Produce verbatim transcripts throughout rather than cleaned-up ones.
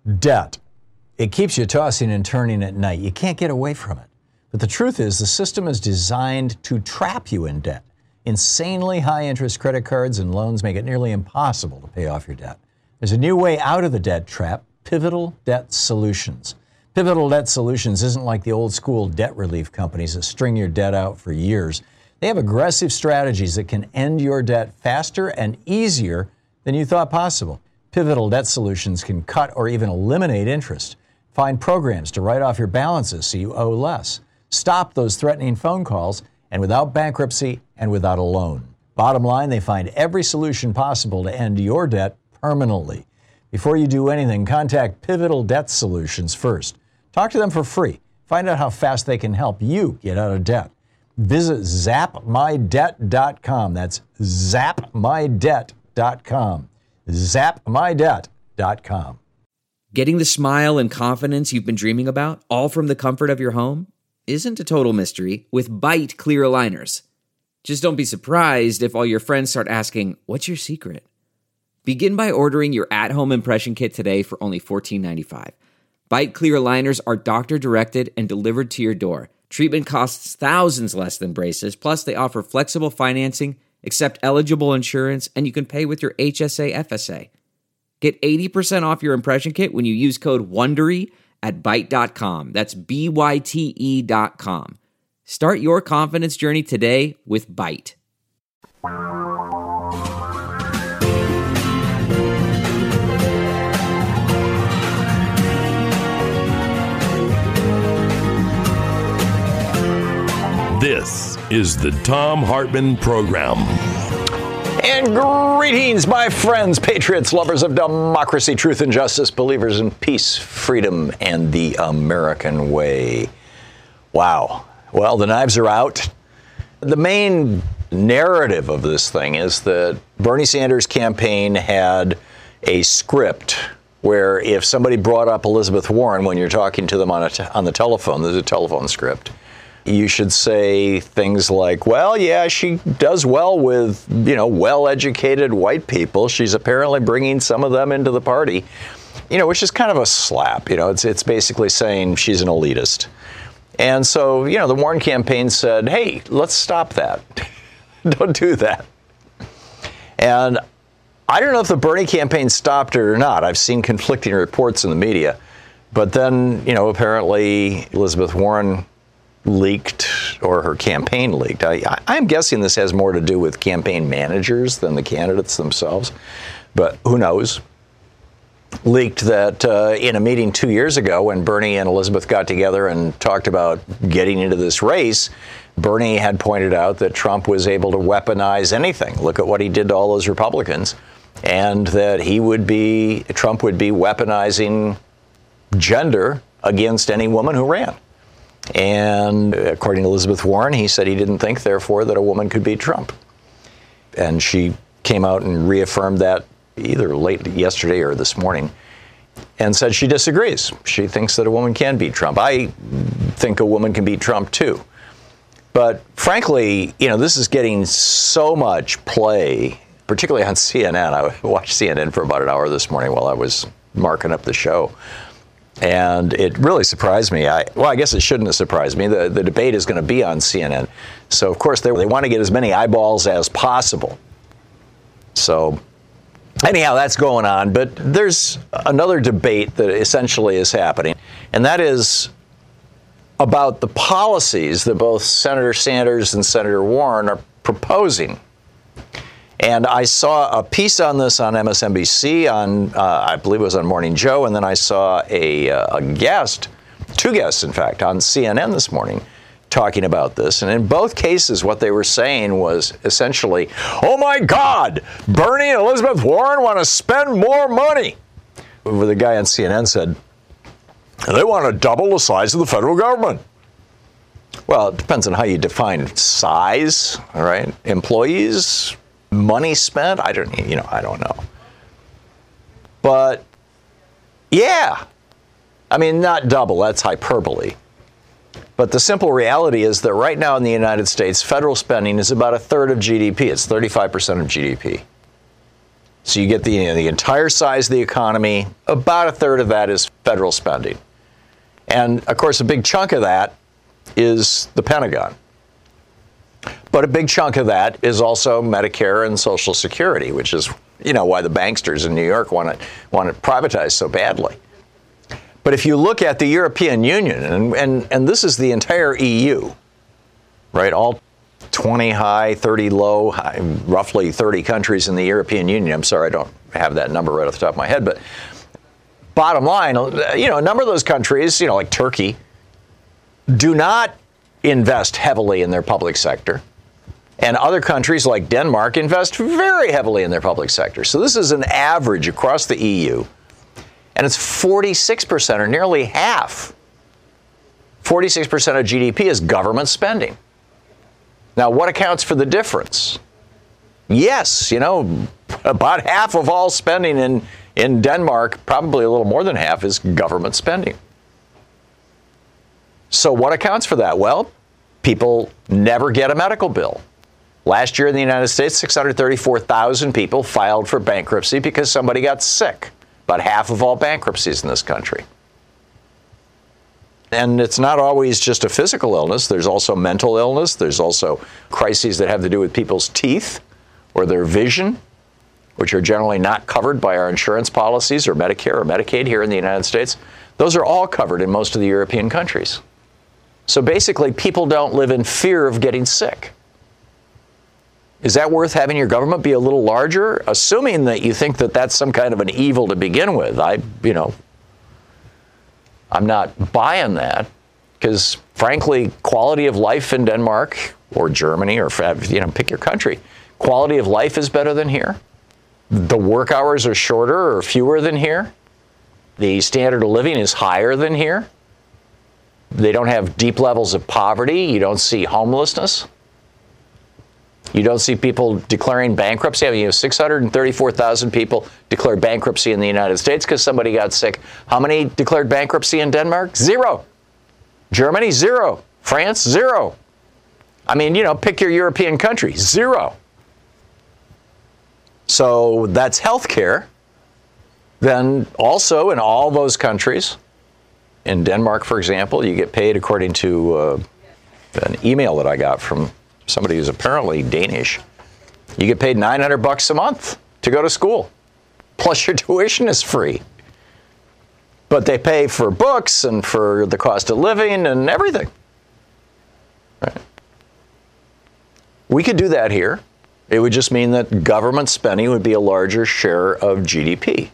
Debt. It keeps you tossing and turning at night. You can't get away from it. But the truth is, the system is designed to trap you in debt. Insanely high interest credit cards and loans make it nearly impossible to pay off your debt. There's a new way out of the debt trap, Pivotal Debt Solutions. Pivotal Debt Solutions isn't like the old school debt relief companies that string your debt out for years. They have aggressive strategies that can end your debt faster and easier than you thought possible. Pivotal Debt Solutions can cut or even eliminate interest. Find programs to write off your balances so you owe less. Stop those threatening phone calls, and without bankruptcy and without a loan. Bottom line, they find every solution possible to end your debt permanently. Before you do anything, contact Pivotal Debt Solutions first. Talk to them for free. Find out how fast they can help you get out of debt. Visit zap my debt dot com. That's zap my debt dot com. zap my debt dot com. Getting the smile and confidence you've been dreaming about, all from the comfort of your home, isn't a total mystery with Byte clear aligners. Just don't be surprised if all your friends start asking, "What's your secret?" Begin by ordering your at-home impression kit today for only fourteen ninety-five. Byte clear aligners are doctor-directed and delivered to your door. Treatment costs thousands less than braces, plus they offer flexible financing, accept eligible insurance, and you can pay with your H S A F S A. Get eighty percent off your impression kit when you use code WONDERY at byte dot com. That's B Y T E dot com. Start your confidence journey today with Byte. This is the Thom Hartmann Program. And greetings, my friends, patriots, lovers of democracy, truth, and justice, believers in peace, freedom, and the American way. Wow. Well, the knives are out. The main narrative of this thing is that Bernie Sanders' campaign had a script where if somebody brought up Elizabeth Warren when you're talking to them on, a t- on the telephone, there's a telephone script. You should say things like, well, yeah, she does well with, you know, well-educated white people. She's apparently bringing some of them into the party, you know, which is kind of a slap. You know, it's it's basically saying she's an elitist. And so, you know, the Warren campaign said, hey, let's stop that. Don't do that. And I don't know if the Bernie campaign stopped it or not. I've seen conflicting reports in the media. But then, you know, apparently Elizabeth Warren leaked, or her campaign leaked. I, I'm guessing this has more to do with campaign managers than the candidates themselves, but who knows? Leaked that uh, in a meeting two years ago when Bernie and Elizabeth got together and talked about getting into this race, Bernie had pointed out that Trump was able to weaponize anything. Look at what he did to all those Republicans, and that he would be, Trump would be weaponizing gender against any woman who ran. And according to Elizabeth Warren, he said he didn't think, therefore, that a woman could beat Trump. And she came out and reaffirmed that either late yesterday or this morning and said she disagrees. She thinks that a woman can beat Trump. I think a woman can beat Trump, too. But frankly, you know, this is getting so much play, particularly on C N N. I watched C N N for about an hour this morning while I was marking up the show. And it really surprised me. I, well, I guess it shouldn't have surprised me. The, the debate is going to be on C N N. So, of course, they, they want to get as many eyeballs as possible. So, anyhow, that's going on. But there's another debate that essentially is happening, and that is about the policies that both Senator Sanders and Senator Warren are proposing. And I saw a piece on this on M S N B C, on uh, I believe it was on Morning Joe, and then I saw a, uh, a guest, two guests, in fact, on C N N this morning talking about this. And in both cases, what they were saying was essentially, oh, my God, Bernie and Elizabeth Warren want to spend more money. The guy on C N N said, they want to double the size of the federal government. Well, it depends on how you define size, all right? Employees, money spent, I don't, you know, I don't know. But, yeah, I mean, not double, that's hyperbole. But the simple reality is that right now in the United States, federal spending is about a third of G D P. It's thirty-five percent of G D P. So you get the, you know, the entire size of the economy, about a third of that is federal spending. And of course, a big chunk of that is the Pentagon. But a big chunk of that is also Medicare and Social Security, which is, you know, why the banksters in New York want it, want it privatized so badly. But if you look at the European Union, and, and, and this is the entire E U, right, all twenty high, thirty low, high, roughly thirty countries in the European Union. I'm sorry, I don't have that number right off the top of my head. But bottom line, you know, a number of those countries, you know, like Turkey, do not invest heavily in their public sector. And other countries like Denmark invest very heavily in their public sector. So this is an average across the E U. And it's forty-six percent, or nearly half. forty-six percent of G D P is government spending. Now, what accounts for the difference? Yes, you know, about half of all spending in, in Denmark, probably a little more than half, is government spending. So what accounts for that? Well, people never get a medical bill. Last year in the United States, six hundred thirty-four thousand people filed for bankruptcy because somebody got sick. About half of all bankruptcies in this country. And it's not always just a physical illness. There's also mental illness. There's also crises that have to do with people's teeth or their vision, which are generally not covered by our insurance policies or Medicare or Medicaid here in the United States. Those are all covered in most of the European countries. So basically, people don't live in fear of getting sick. Is that worth having your government be a little larger? Assuming that you think that that's some kind of an evil to begin with. I, you know, I'm not buying that because, frankly, quality of life in Denmark or Germany or, you know, pick your country, quality of life is better than here. The work hours are shorter or fewer than here. The standard of living is higher than here. They don't have deep levels of poverty. You don't see homelessness. You don't see people declaring bankruptcy. I mean, you have six hundred thirty-four thousand people declared bankruptcy in the United States because somebody got sick. How many declared bankruptcy in Denmark? Zero. Germany, zero. France, zero. I mean, you know, pick your European country, zero. So that's health care. Then also in all those countries, in Denmark, for example, you get paid according to uh, an email that I got from somebody who's apparently Danish. You get paid nine hundred bucks a month to go to school. Plus your tuition is free. But they pay for books and for the cost of living and everything. Right? We could do that here. It would just mean that government spending would be a larger share of G D P.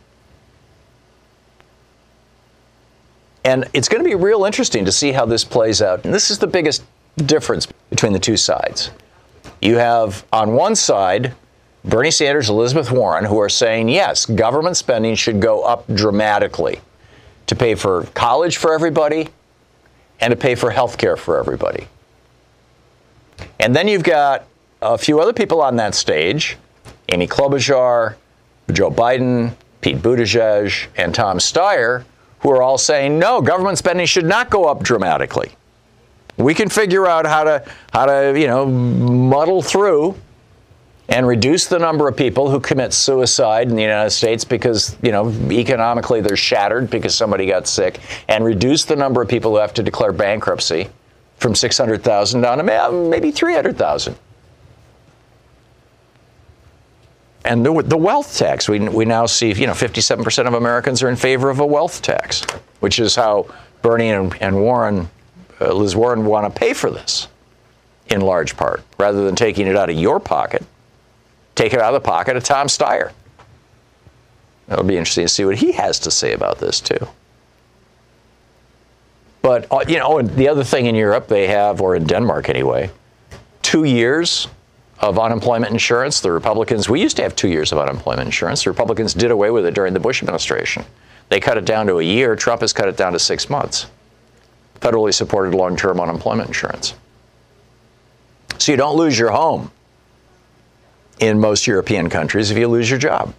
And it's going to be real interesting to see how this plays out. And this is the biggest difference between the two sides. You have, on one side, Bernie Sanders, Elizabeth Warren, who are saying, yes, government spending should go up dramatically to pay for college for everybody and to pay for health care for everybody. And then you've got a few other people on that stage, Amy Klobuchar, Joe Biden, Pete Buttigieg, and Tom Steyer, who are all saying, no, government spending should not go up dramatically. We can figure out how to, how to, you know, muddle through and reduce the number of people who commit suicide in the United States because, you know, economically they're shattered because somebody got sick, and reduce the number of people who have to declare bankruptcy from six hundred thousand down to maybe three hundred thousand. And the, the wealth tax, we, we now see, you know, fifty-seven percent of Americans are in favor of a wealth tax, which is how Bernie and, and Warren, uh, Liz Warren, want to pay for this in large part, rather than taking it out of your pocket. Take it out of the pocket of Tom Steyer. It'll be interesting to see what he has to say about this, too. But, uh, you know, the other thing in Europe they have, or in Denmark anyway, two years of unemployment insurance. The Republicans, we used to have two years of unemployment insurance. The Republicans did away with it during the Bush administration. They cut it down to a year. Trump has cut it down to six months. Federally supported long-term unemployment insurance. So you don't lose your home in most European countries if you lose your job.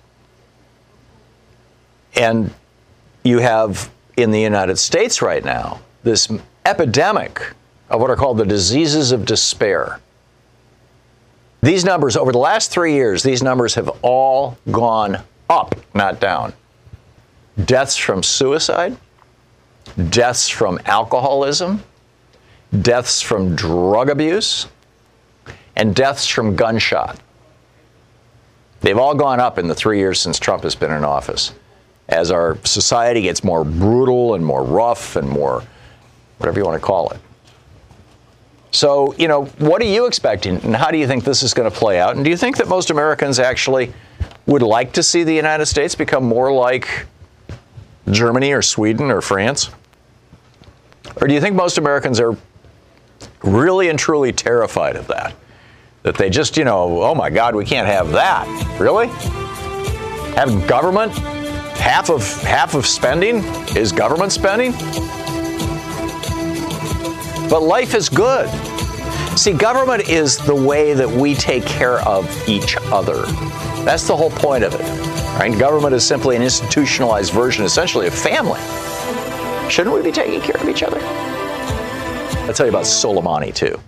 And you have, in the United States right now, this epidemic of what are called the diseases of despair. These numbers, over the last three years, these numbers have all gone up, not down. Deaths from suicide, deaths from alcoholism, deaths from drug abuse, and deaths from gunshot. They've all gone up in the three years since Trump has been in office. As our society gets more brutal and more rough and more, whatever you want to call it. So, you know, what are you expecting, and how do you think this is going to play out? And do you think that most Americans actually would like to see the United States become more like Germany or Sweden or France? Or do you think most Americans are really and truly terrified of that? That they just, you know, oh my God, we can't have that. Really? Have government? Half of half of spending is government spending? But life is good. See, government is the way that we take care of each other. That's the whole point of it. Right? Government is simply an institutionalized version, essentially, of family. Shouldn't we be taking care of each other? I'll tell you about Soleimani, too.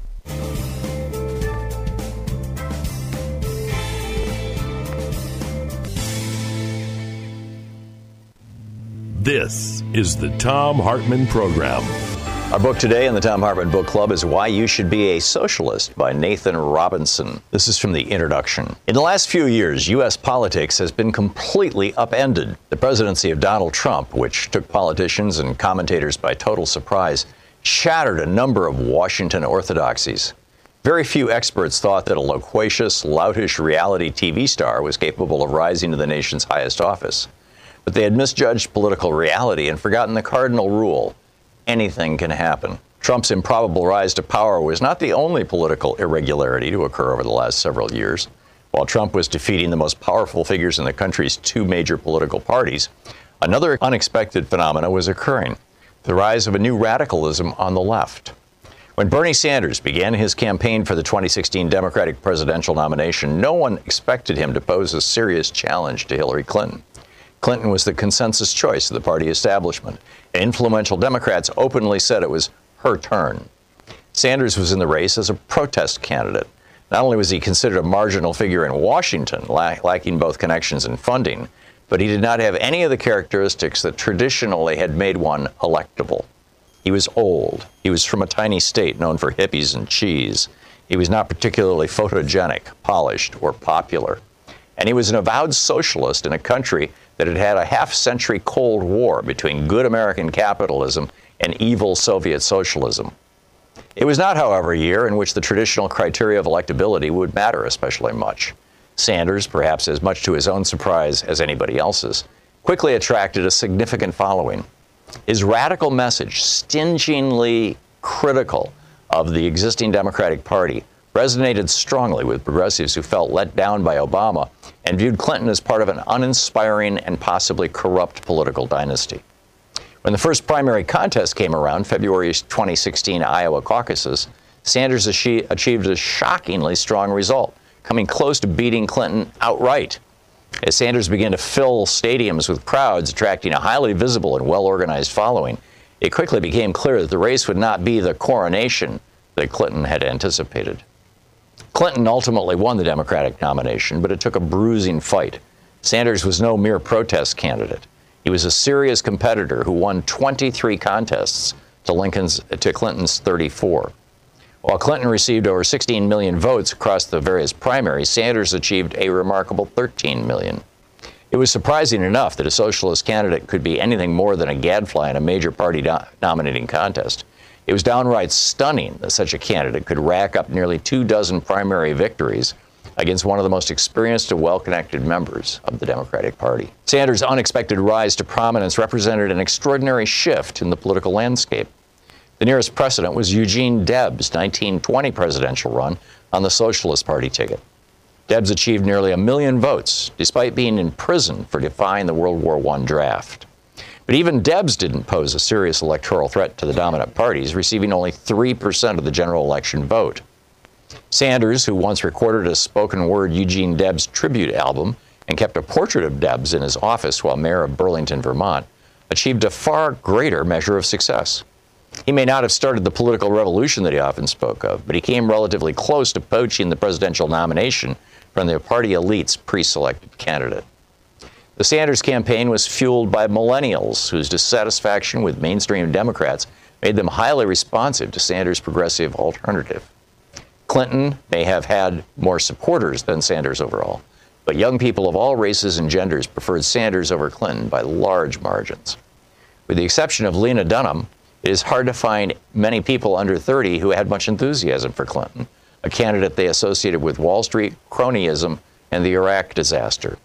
This is the Thom Hartmann Program. Our book today in the Thom Hartmann Book Club is Why You Should Be a Socialist by Nathan Robinson. This is from the introduction. In the last few years, U S politics has been completely upended. The presidency of Donald Trump, which took politicians and commentators by total surprise, shattered a number of Washington orthodoxies. Very few experts thought that a loquacious, loutish reality T V star was capable of rising to the nation's highest office. But they had misjudged political reality and forgotten the cardinal rule: anything can happen. Trump's improbable rise to power was not the only political irregularity to occur over the last several years. While Trump was defeating the most powerful figures in the country's two major political parties, another unexpected phenomena was occurring: the rise of a new radicalism on the left. When Bernie Sanders began his campaign for the twenty sixteen Democratic presidential nomination, no one expected him to pose a serious challenge to Hillary Clinton. Clinton was the consensus choice of the party establishment. Influential Democrats openly said it was her turn. Sanders was in the race as a protest candidate. Not only was he considered a marginal figure in Washington, lack, lacking both connections and funding, but he did not have any of the characteristics that traditionally had made one electable. He was old. He was from a tiny state known for hippies and cheese. He was not particularly photogenic, polished, or popular. And he was an avowed socialist in a country that had had a half-century Cold War between good American capitalism and evil Soviet socialism. It was not, however, a year in which the traditional criteria of electability would matter especially much. Sanders, perhaps as much to his own surprise as anybody else's, quickly attracted a significant following. His radical message, stingingly critical of the existing Democratic Party, resonated strongly with progressives who felt let down by Obama and viewed Clinton as part of an uninspiring and possibly corrupt political dynasty. When the first primary contest came around, February's twenty sixteen Iowa caucuses, Sanders achieved a shockingly strong result, coming close to beating Clinton outright. As Sanders began to fill stadiums with crowds, attracting a highly visible and well-organized following, it quickly became clear that the race would not be the coronation that Clinton had anticipated. Clinton ultimately won the Democratic nomination, but it took a bruising fight. Sanders was no mere protest candidate. He was a serious competitor who won twenty-three contests to Lincoln's to Clinton's thirty-four. While Clinton received over sixteen million votes across the various primaries, Sanders achieved a remarkable thirteen million. It was surprising enough that a socialist candidate could be anything more than a gadfly in a major party do- nominating contest. It was downright stunning that such a candidate could rack up nearly two dozen primary victories against one of the most experienced and well-connected members of the Democratic Party. Sanders' unexpected rise to prominence represented an extraordinary shift in the political landscape. The nearest precedent was Eugene Debs' nineteen twenty presidential run on the Socialist Party ticket. Debs achieved nearly a million votes, despite being in prison for defying the World War One draft. But even Debs didn't pose a serious electoral threat to the dominant parties, receiving only three percent of the general election vote. Sanders, who once recorded a spoken-word Eugene Debs tribute album and kept a portrait of Debs in his office while mayor of Burlington, Vermont, achieved a far greater measure of success. He may not have started the political revolution that he often spoke of, but he came relatively close to poaching the presidential nomination from the party elite's pre-selected candidate. The Sanders campaign was fueled by millennials whose dissatisfaction with mainstream Democrats made them highly responsive to Sanders' progressive alternative. Clinton may have had more supporters than Sanders overall, but young people of all races and genders preferred Sanders over Clinton by large margins. With the exception of Lena Dunham, it is hard to find many people under thirty who had much enthusiasm for Clinton, a candidate they associated with Wall Street, cronyism, and the Iraq disaster.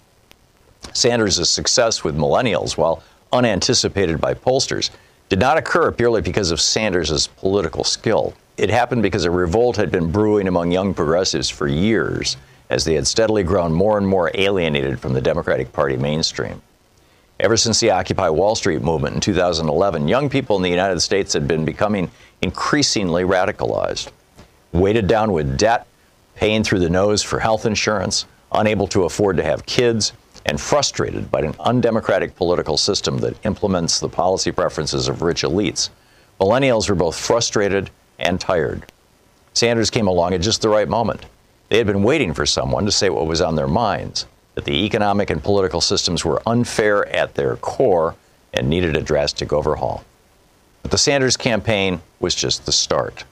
Sanders' success with millennials, while unanticipated by pollsters, did not occur purely because of Sanders' political skill. It happened because a revolt had been brewing among young progressives for years, as they had steadily grown more and more alienated from the Democratic Party mainstream. Ever since the Occupy Wall Street movement in two thousand eleven, young people in the United States had been becoming increasingly radicalized. Weighted down with debt, paying through the nose for health insurance, unable to afford to have kids, and frustrated by an undemocratic political system that implements the policy preferences of rich elites, millennials were both frustrated and tired. Sanders came along at just the right moment. They had been waiting for someone to say what was on their minds, that the economic and political systems were unfair at their core and needed a drastic overhaul. But the Sanders campaign was just the start.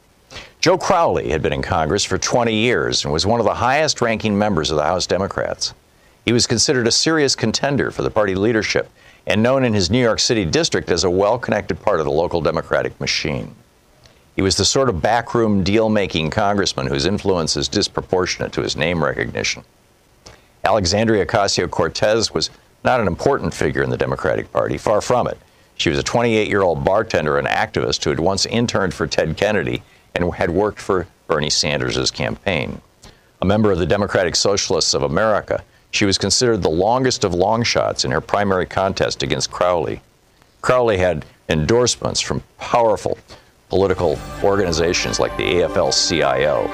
Joe Crowley had been in Congress for twenty years and was one of the highest-ranking members of the House Democrats. He was considered a serious contender for the party leadership and known in his New York City district as a well-connected part of the local Democratic machine. He was the sort of backroom deal-making congressman whose influence is disproportionate to his name recognition. Alexandria Ocasio-Cortez was not an important figure in the Democratic Party, far from it. She was a twenty-eight-year-old bartender and activist who had once interned for Ted Kennedy and had worked for Bernie Sanders' campaign. A member of the Democratic Socialists of America, she was considered the longest of long shots in her primary contest against Crowley. Crowley had endorsements from powerful political organizations like the A F L C I O.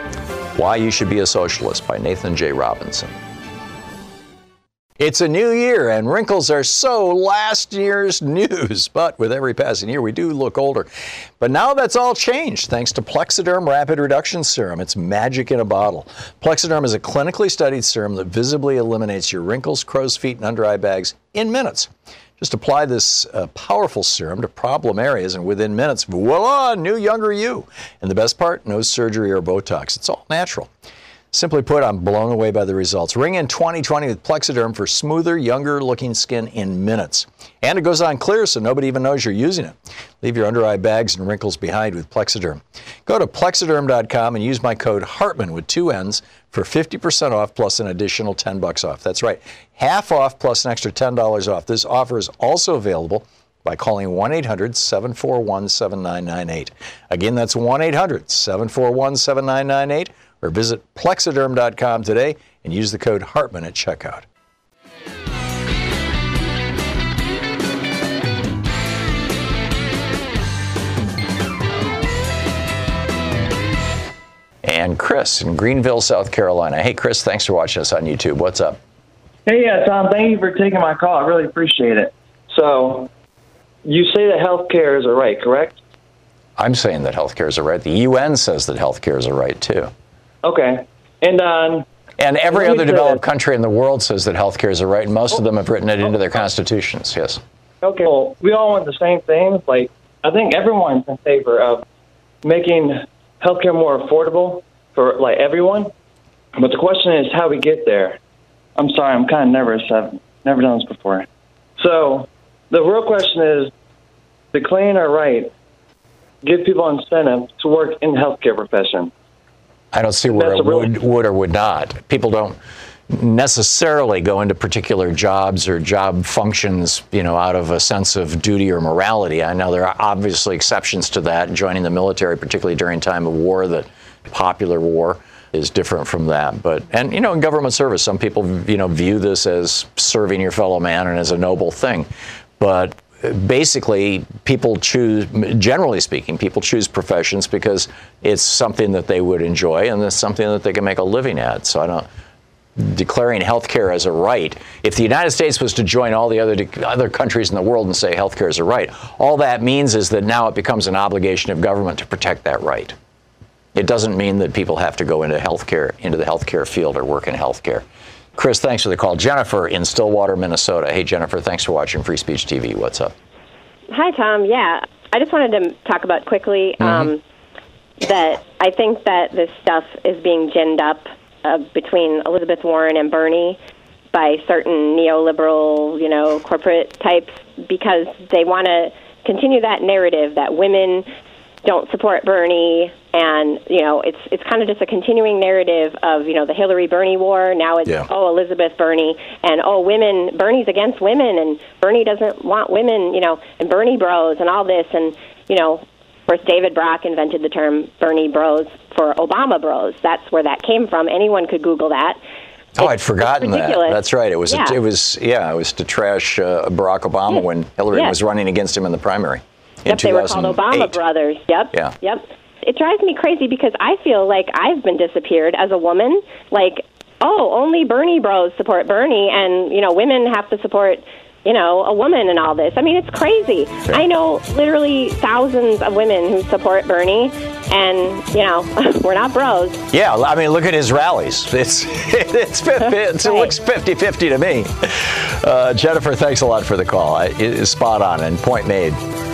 Why You Should Be a Socialist by Nathan J. Robinson. It's a new year, and wrinkles are so last year's news. But with every passing year, we do look older. But now that's all changed, thanks to Plexaderm Rapid Reduction Serum. It's magic in a bottle. Plexaderm is a clinically studied serum that visibly eliminates your wrinkles, crow's feet, and under-eye bags in minutes. Just apply this uh, powerful serum to problem areas, and within minutes, voila, new, younger you. And the best part, no surgery or Botox. It's all natural. Simply put, I'm blown away by the results. Ring in twenty twenty with Plexaderm for smoother, younger-looking skin in minutes. And it goes on clear, so nobody even knows you're using it. Leave your under-eye bags and wrinkles behind with Plexaderm. Go to Plexaderm dot com and use my code Hartman with two N's for fifty percent off plus an additional ten bucks off. That's right, half off plus an extra ten dollars off. This offer is also available by calling one eight hundred, seven four one, seven nine nine eight. Again, that's one eight hundred, seven four one, seven nine nine eight. Or visit Plexaderm dot com today and use the code Hartman at checkout. And Chris in Greenville, South Carolina. Hey, Chris, thanks for watching us on YouTube. What's up? Hey, yeah, Tom, thank you for taking my call. I really appreciate it. So, you say that health care is a right, correct? I'm saying that health care is a right. The U N says that health care is a right, too. Okay. And um, and every other developed country in the world says that health care is a right, and most of them have written it into their constitutions, yes. Okay. Well, we all want the same thing. Like, I think everyone's in favor of making health care more affordable for, like, everyone. But the question is how we get there. I'm sorry, I'm kind of nervous. I've never done this before. So, the real question is, the clean or right, give people incentive to work in the healthcare profession. I don't see where it would, would or would not. People don't necessarily go into particular jobs or job functions, you know, out of a sense of duty or morality. I know there are obviously exceptions to that. Joining the military, particularly during time of war, the popular war, is different from that. But, and, you know, in government service, some people, you know, view this as serving your fellow man and as a noble thing. But basically, people choose, generally speaking, people choose professions because it's something that they would enjoy and it's something that they can make a living at. So I don't, declaring health care as a right. If the United States was to join all the other other countries in the world and say health care is a right, all that means is that now it becomes an obligation of government to protect that right. It doesn't mean that people have to go into healthcare, into the healthcare field or work in healthcare. Chris, thanks for the call. Jennifer in Stillwater, Minnesota. Hey, Jennifer, thanks for watching Free Speech T V. What's up? Hi, Tom. Yeah, I just wanted to talk about quickly um, mm-hmm. that I think that this stuff is being ginned up Uh, between Elizabeth Warren and Bernie by certain neoliberal, you know, corporate types, because they want to continue that narrative that women don't support Bernie, and you know, it's it's kind of just a continuing narrative of, you know, the Hillary Bernie war. Now it's yeah. oh Elizabeth Bernie, and oh women, Bernie's against women, and Bernie doesn't want women, you know, and Bernie bros and all this, and you know. Of course, David Brock invented the term Bernie bros for Obama bros. That's where that came from. Anyone could Google that. Oh, it's, I'd forgotten that. That's right. It was, yeah. a, it was, yeah, it was to trash uh, Barack Obama yes. when Hillary yes. was running against him in the primary in yep, they were called Obama brothers. Yep. Yeah. Yep. It drives me crazy because I feel like I've been disappeared as a woman. Like, oh, only Bernie bros support Bernie, and you know, women have to support, you know, a woman and all this. I mean, it's crazy. Sure. I know literally thousands of women who support Bernie, and, you know, we're not bros. Yeah, I mean, look at his rallies. It's it's it looks fifty-fifty to me. Uh, Jennifer, thanks a lot for the call. It is spot on and point made.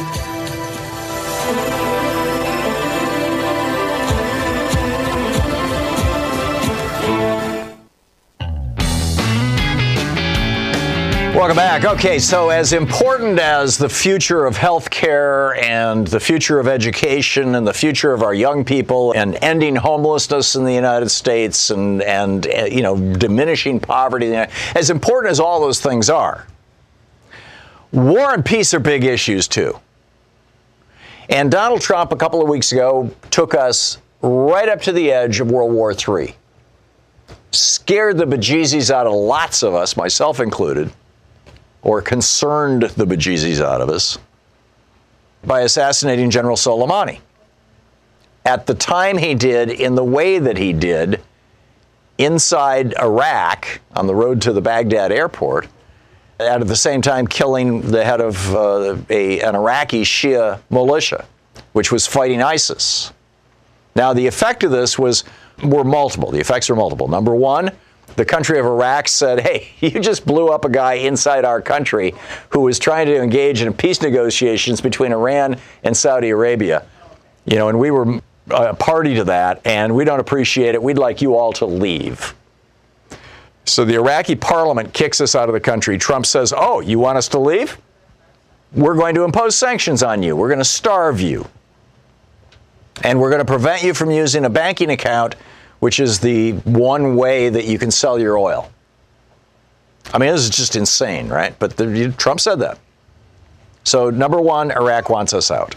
Welcome back. Okay, so as important as the future of healthcare and the future of education and the future of our young people and ending homelessness in the United States and, and uh, you know, diminishing poverty, as important as all those things are, war and peace are big issues too. And Donald Trump a couple of weeks ago took us right up to the edge of World War Three. Scared the bejesus out of lots of us, myself included, or concerned the bejesus out of us, by assassinating General Soleimani. At the time he did, in the way that he did, inside Iraq, on the road to the Baghdad airport, and at the same time killing the head of uh, a, an Iraqi Shia militia, which was fighting ISIS. Now, the effect of this was were multiple. The effects were multiple. Number one, the country of Iraq said, hey, you just blew up a guy inside our country who was trying to engage in peace negotiations between Iran and Saudi Arabia. You know, and we were a party to that, and we don't appreciate it. We'd like you all to leave. So the Iraqi parliament kicks us out of the country. Trump says, oh, you want us to leave? We're going to impose sanctions on you. We're going to starve you. And we're going to prevent you from using a banking account, which is the one way that you can sell your oil. I mean, this is just insane, right? But the, Trump said that. So, number one, Iraq wants us out.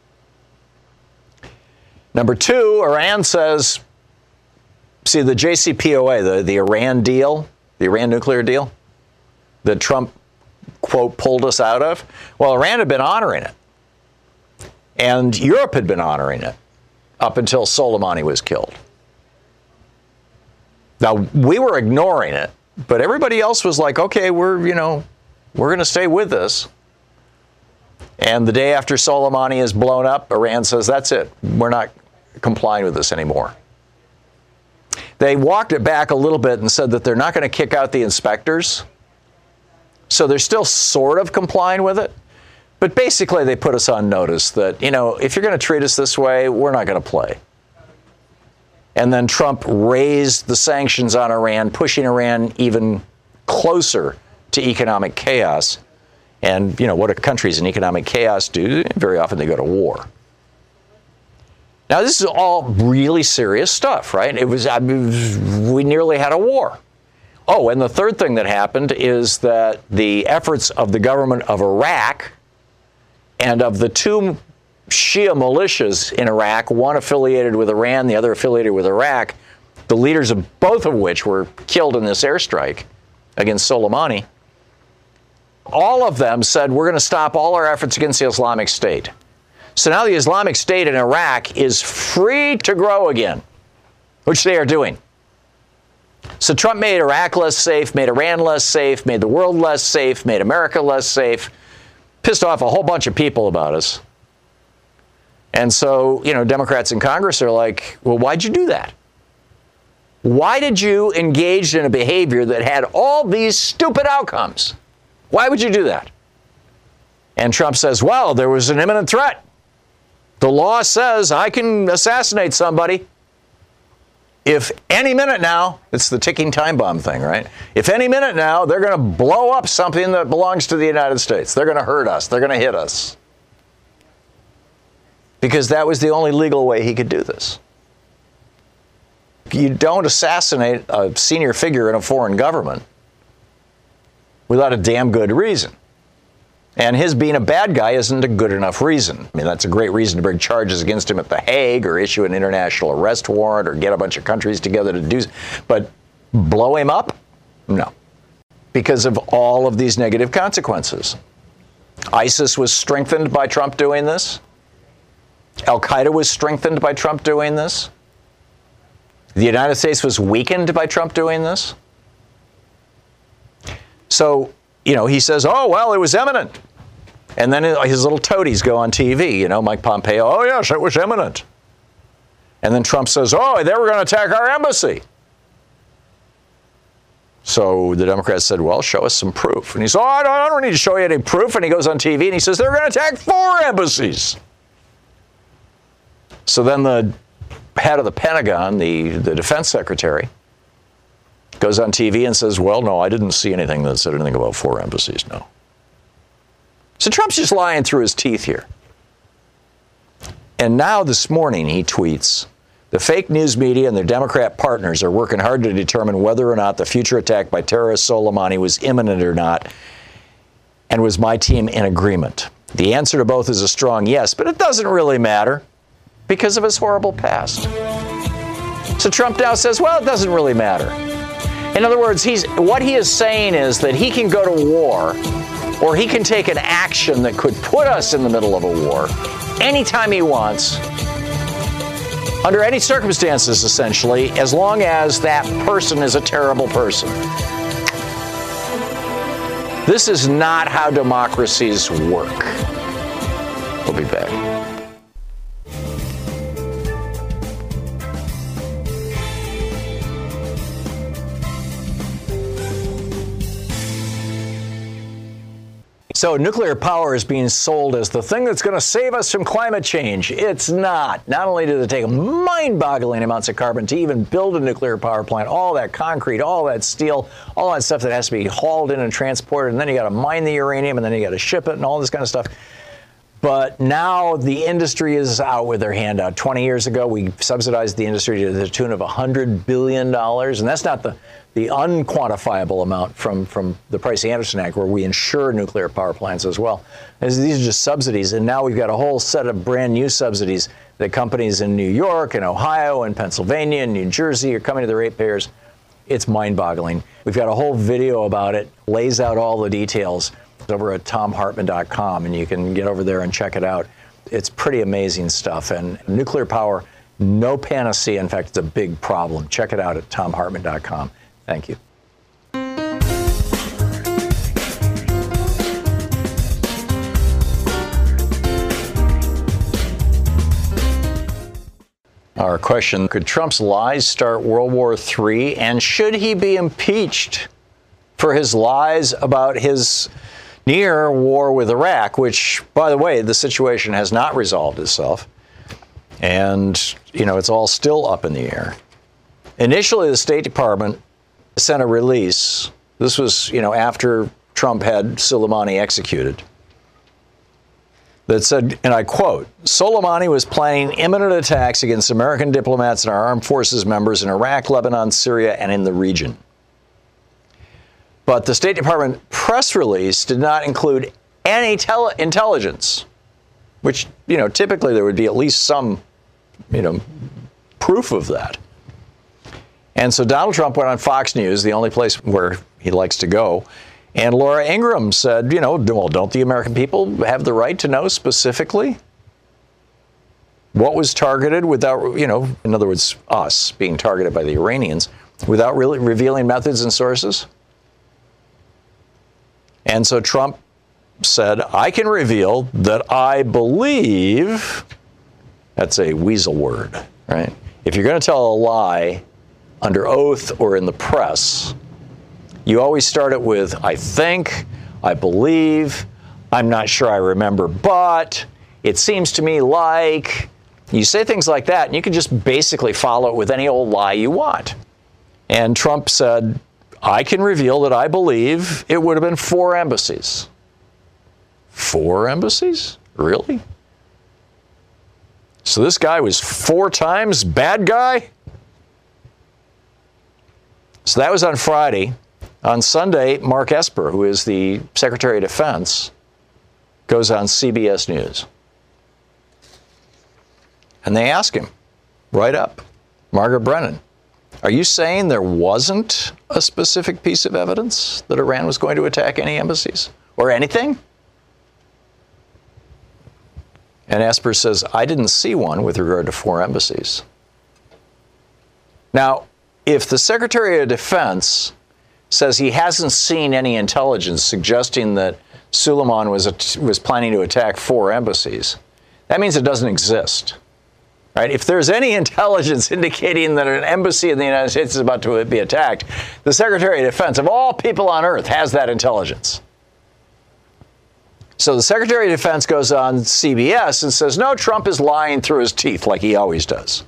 Number two, Iran says, see, the J C P O A, the, the Iran deal, the Iran nuclear deal that Trump, quote, pulled us out of, well, Iran had been honoring it. And Europe had been honoring it up until Soleimani was killed. Now, we were ignoring it, but everybody else was like, okay, we're, you know, we're going to stay with this. And the day after Soleimani is blown up, Iran says, that's it. We're not complying with this anymore. They walked it back a little bit and said that they're not going to kick out the inspectors. So they're still sort of complying with it. But basically, they put us on notice that, you know, if you're going to treat us this way, we're not going to play. And then Trump raised the sanctions on Iran, pushing Iran even closer to economic chaos. And, you know, what do countries in economic chaos do? Very often they go to war. Now, this is all really serious stuff, right? It was, I mean, we nearly had a war. Oh, and the third thing that happened is that the efforts of the government of Iraq and of the two Shia militias in Iraq, one affiliated with Iran, the other affiliated with Iraq, the leaders of both of which were killed in this airstrike against Soleimani, all of them said, we're going to stop all our efforts against the Islamic State. So now the Islamic State in Iraq is free to grow again, which they are doing. So Trump made Iraq less safe, made Iran less safe, made the world less safe, made America less safe, pissed off a whole bunch of people about us. And so, you know, Democrats in Congress are like, well, why'd you do that? Why did you engage in a behavior that had all these stupid outcomes? Why would you do that? And Trump says, well, there was an imminent threat. The law says I can assassinate somebody. If any minute now, it's the ticking time bomb thing, right? If any minute now, they're going to blow up something that belongs to the United States. They're going to hurt us. They're going to hit us. Because that was the only legal way he could do this. You don't assassinate a senior figure in a foreign government without a damn good reason. And his being a bad guy isn't a good enough reason. I mean, that's a great reason to bring charges against him at The Hague or issue an international arrest warrant or get a bunch of countries together to do. But blow him up? No. Because of all of these negative consequences. ISIS was strengthened by Trump doing this. Al-Qaeda was strengthened by Trump doing this. The United States was weakened by Trump doing this. So, you know, he says, oh, well, it was imminent. And then his little toadies go on T V, you know, Mike Pompeo, oh, yes, it was imminent. And then Trump says, oh, they were going to attack our embassy. So the Democrats said, well, show us some proof. And he said, oh, I don't, I don't need to show you any proof. And he goes on T V and he says, they're going to attack four embassies. So then the head of the Pentagon, the, the defense secretary, goes on T V and says, well, no, I didn't see anything that said anything about four embassies, no. So Trump's just lying through his teeth here. And now this morning he tweets, the fake news media and their Democrat partners are working hard to determine whether or not the future attack by terrorist Soleimani was imminent or not, and was my team in agreement. The answer to both is a strong yes, but it doesn't really matter because of his horrible past. So Trump now says, well, it doesn't really matter. In other words, he's what he is saying is that he can go to war, or he can take an action that could put us in the middle of a war anytime he wants, under any circumstances, essentially, as long as that person is a terrible person. This is not how democracies work. We'll be back. So nuclear power is being sold as the thing that's going to save us from climate change. It's not. Not only does it take mind-boggling amounts of carbon to even build a nuclear power plant, all that concrete, all that steel, all that stuff that has to be hauled in and transported, and then you got to mine the uranium, and then you got to ship it, and all this kind of stuff. But now the industry is out with their hand out. twenty years ago, we subsidized the industry to the tune of one hundred billion dollars, and that's not the the unquantifiable amount from, from the Price-Anderson Act, where we insure nuclear power plants as well. These are just subsidies, and now we've got a whole set of brand new subsidies that companies in New York and Ohio and Pennsylvania and New Jersey are coming to the ratepayers. It's mind-boggling. We've got a whole video about it, lays out all the details over at tom hartman dot com, and you can get over there and check it out. It's pretty amazing stuff, and nuclear power, no panacea. In fact, it's a big problem. Check it out at tom hartman dot com. Thank you. Our question, could Trump's lies start World War Three, and should he be impeached for his lies about his near war with Iraq, which, by the way, the situation has not resolved itself. And, you know, it's all still up in the air. Initially, the State Department sent a release. This was, you know, after Trump had Soleimani executed, that said, and I quote, Soleimani was planning imminent attacks against American diplomats and our armed forces members in Iraq, Lebanon, Syria, and in the region. But the State Department press release did not include any tele- intelligence, which, you know, typically there would be at least some, you know, proof of that. And so Donald Trump went on Fox News, the only place where he likes to go, and Laura Ingraham said, you know, well, don't the American people have the right to know specifically what was targeted without, you know, in other words, us being targeted by the Iranians, without really revealing methods and sources. And so Trump said, I can reveal that I believe, that's a weasel word, right? If you're going to tell a lie under oath or in the press, you always start it with, I think, I believe, I'm not sure I remember, but it seems to me like. You say things like that, and you can just basically follow it with any old lie you want. And Trump said, I can reveal that I believe it would have been four embassies. Four embassies? Really? So this guy was four times bad guy? So that was on Friday. On Sunday, Mark Esper, who is the Secretary of Defense, goes on C B S News. And they ask him, right up, Margaret Brennan, are you saying there wasn't a specific piece of evidence that Iran was going to attack any embassies or anything? And Esper says, I didn't see one with regard to four embassies. Now, if the Secretary of Defense says he hasn't seen any intelligence suggesting that Suleiman was, was planning to attack four embassies, that means it doesn't exist. Right? If there's any intelligence indicating that an embassy in the United States is about to be attacked, the Secretary of Defense, of all people on earth, has that intelligence. So the Secretary of Defense goes on C B S and says, no, Trump is lying through his teeth like he always does.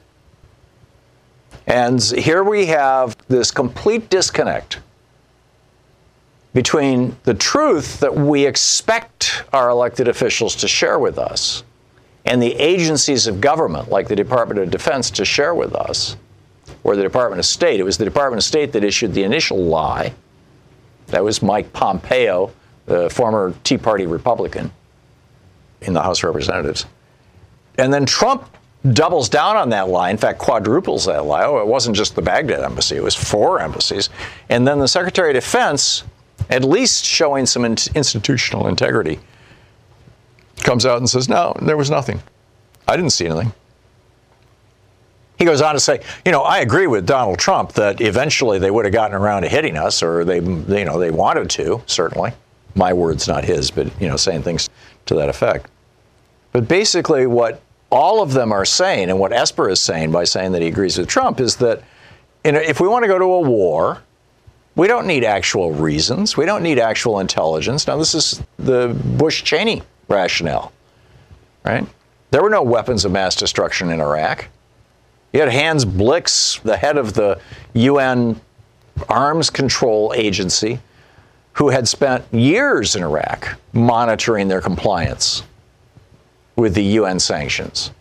And here we have this complete disconnect between the truth that we expect our elected officials to share with us and the agencies of government, like the Department of Defense, to share with us, or the Department of State. It was the Department of State that issued the initial lie. That was Mike Pompeo, the former Tea Party Republican in the House of Representatives. And then Trump doubles down on that lie, in fact, quadruples that lie. Oh, it wasn't just the Baghdad embassy, it was four embassies. And then the Secretary of Defense, at least showing some in- institutional integrity, comes out and says, no, there was nothing. I didn't see anything. He goes on to say, you know, I agree with Donald Trump that eventually they would have gotten around to hitting us, or they, you know, they wanted to, certainly. My words, not his, but, you know, saying things to that effect. But basically what all of them are saying, and what Esper is saying by saying that he agrees with Trump, is that, you know, if we want to go to a war, we don't need actual reasons. We don't need actual intelligence. Now, this is the Bush-Cheney rationale, right? There were no weapons of mass destruction in Iraq. You had Hans Blix, the head of the U N Arms Control Agency, who had spent years in Iraq monitoring their compliance with the U N sanctions.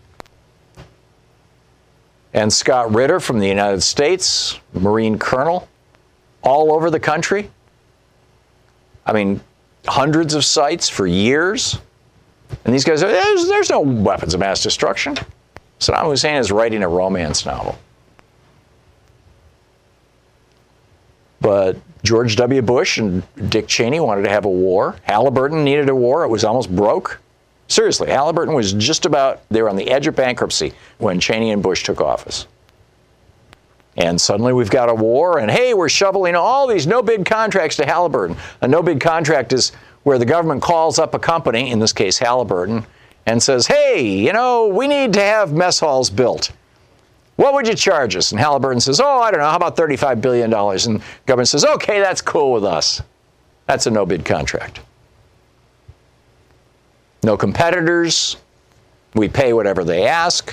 And Scott Ritter from the United States, Marine Colonel, all over the country. I mean, hundreds of sites for years. And these guys are, there's, there's no weapons of mass destruction. Saddam Hussein is writing a romance novel. But George W. Bush and Dick Cheney wanted to have a war. Halliburton needed a war. It was almost broke. Seriously, Halliburton was just about, they were on the edge of bankruptcy when Cheney and Bush took office. And suddenly we've got a war, and hey, we're shoveling all these no-bid contracts to Halliburton. A no-bid contract is where the government calls up a company, in this case Halliburton, and says, hey, you know, we need to have mess halls built. What would you charge us? And Halliburton says, oh, I don't know, how about thirty-five billion dollars? And the government says, okay, that's cool with us. That's a no-bid contract. No competitors. We pay whatever they ask.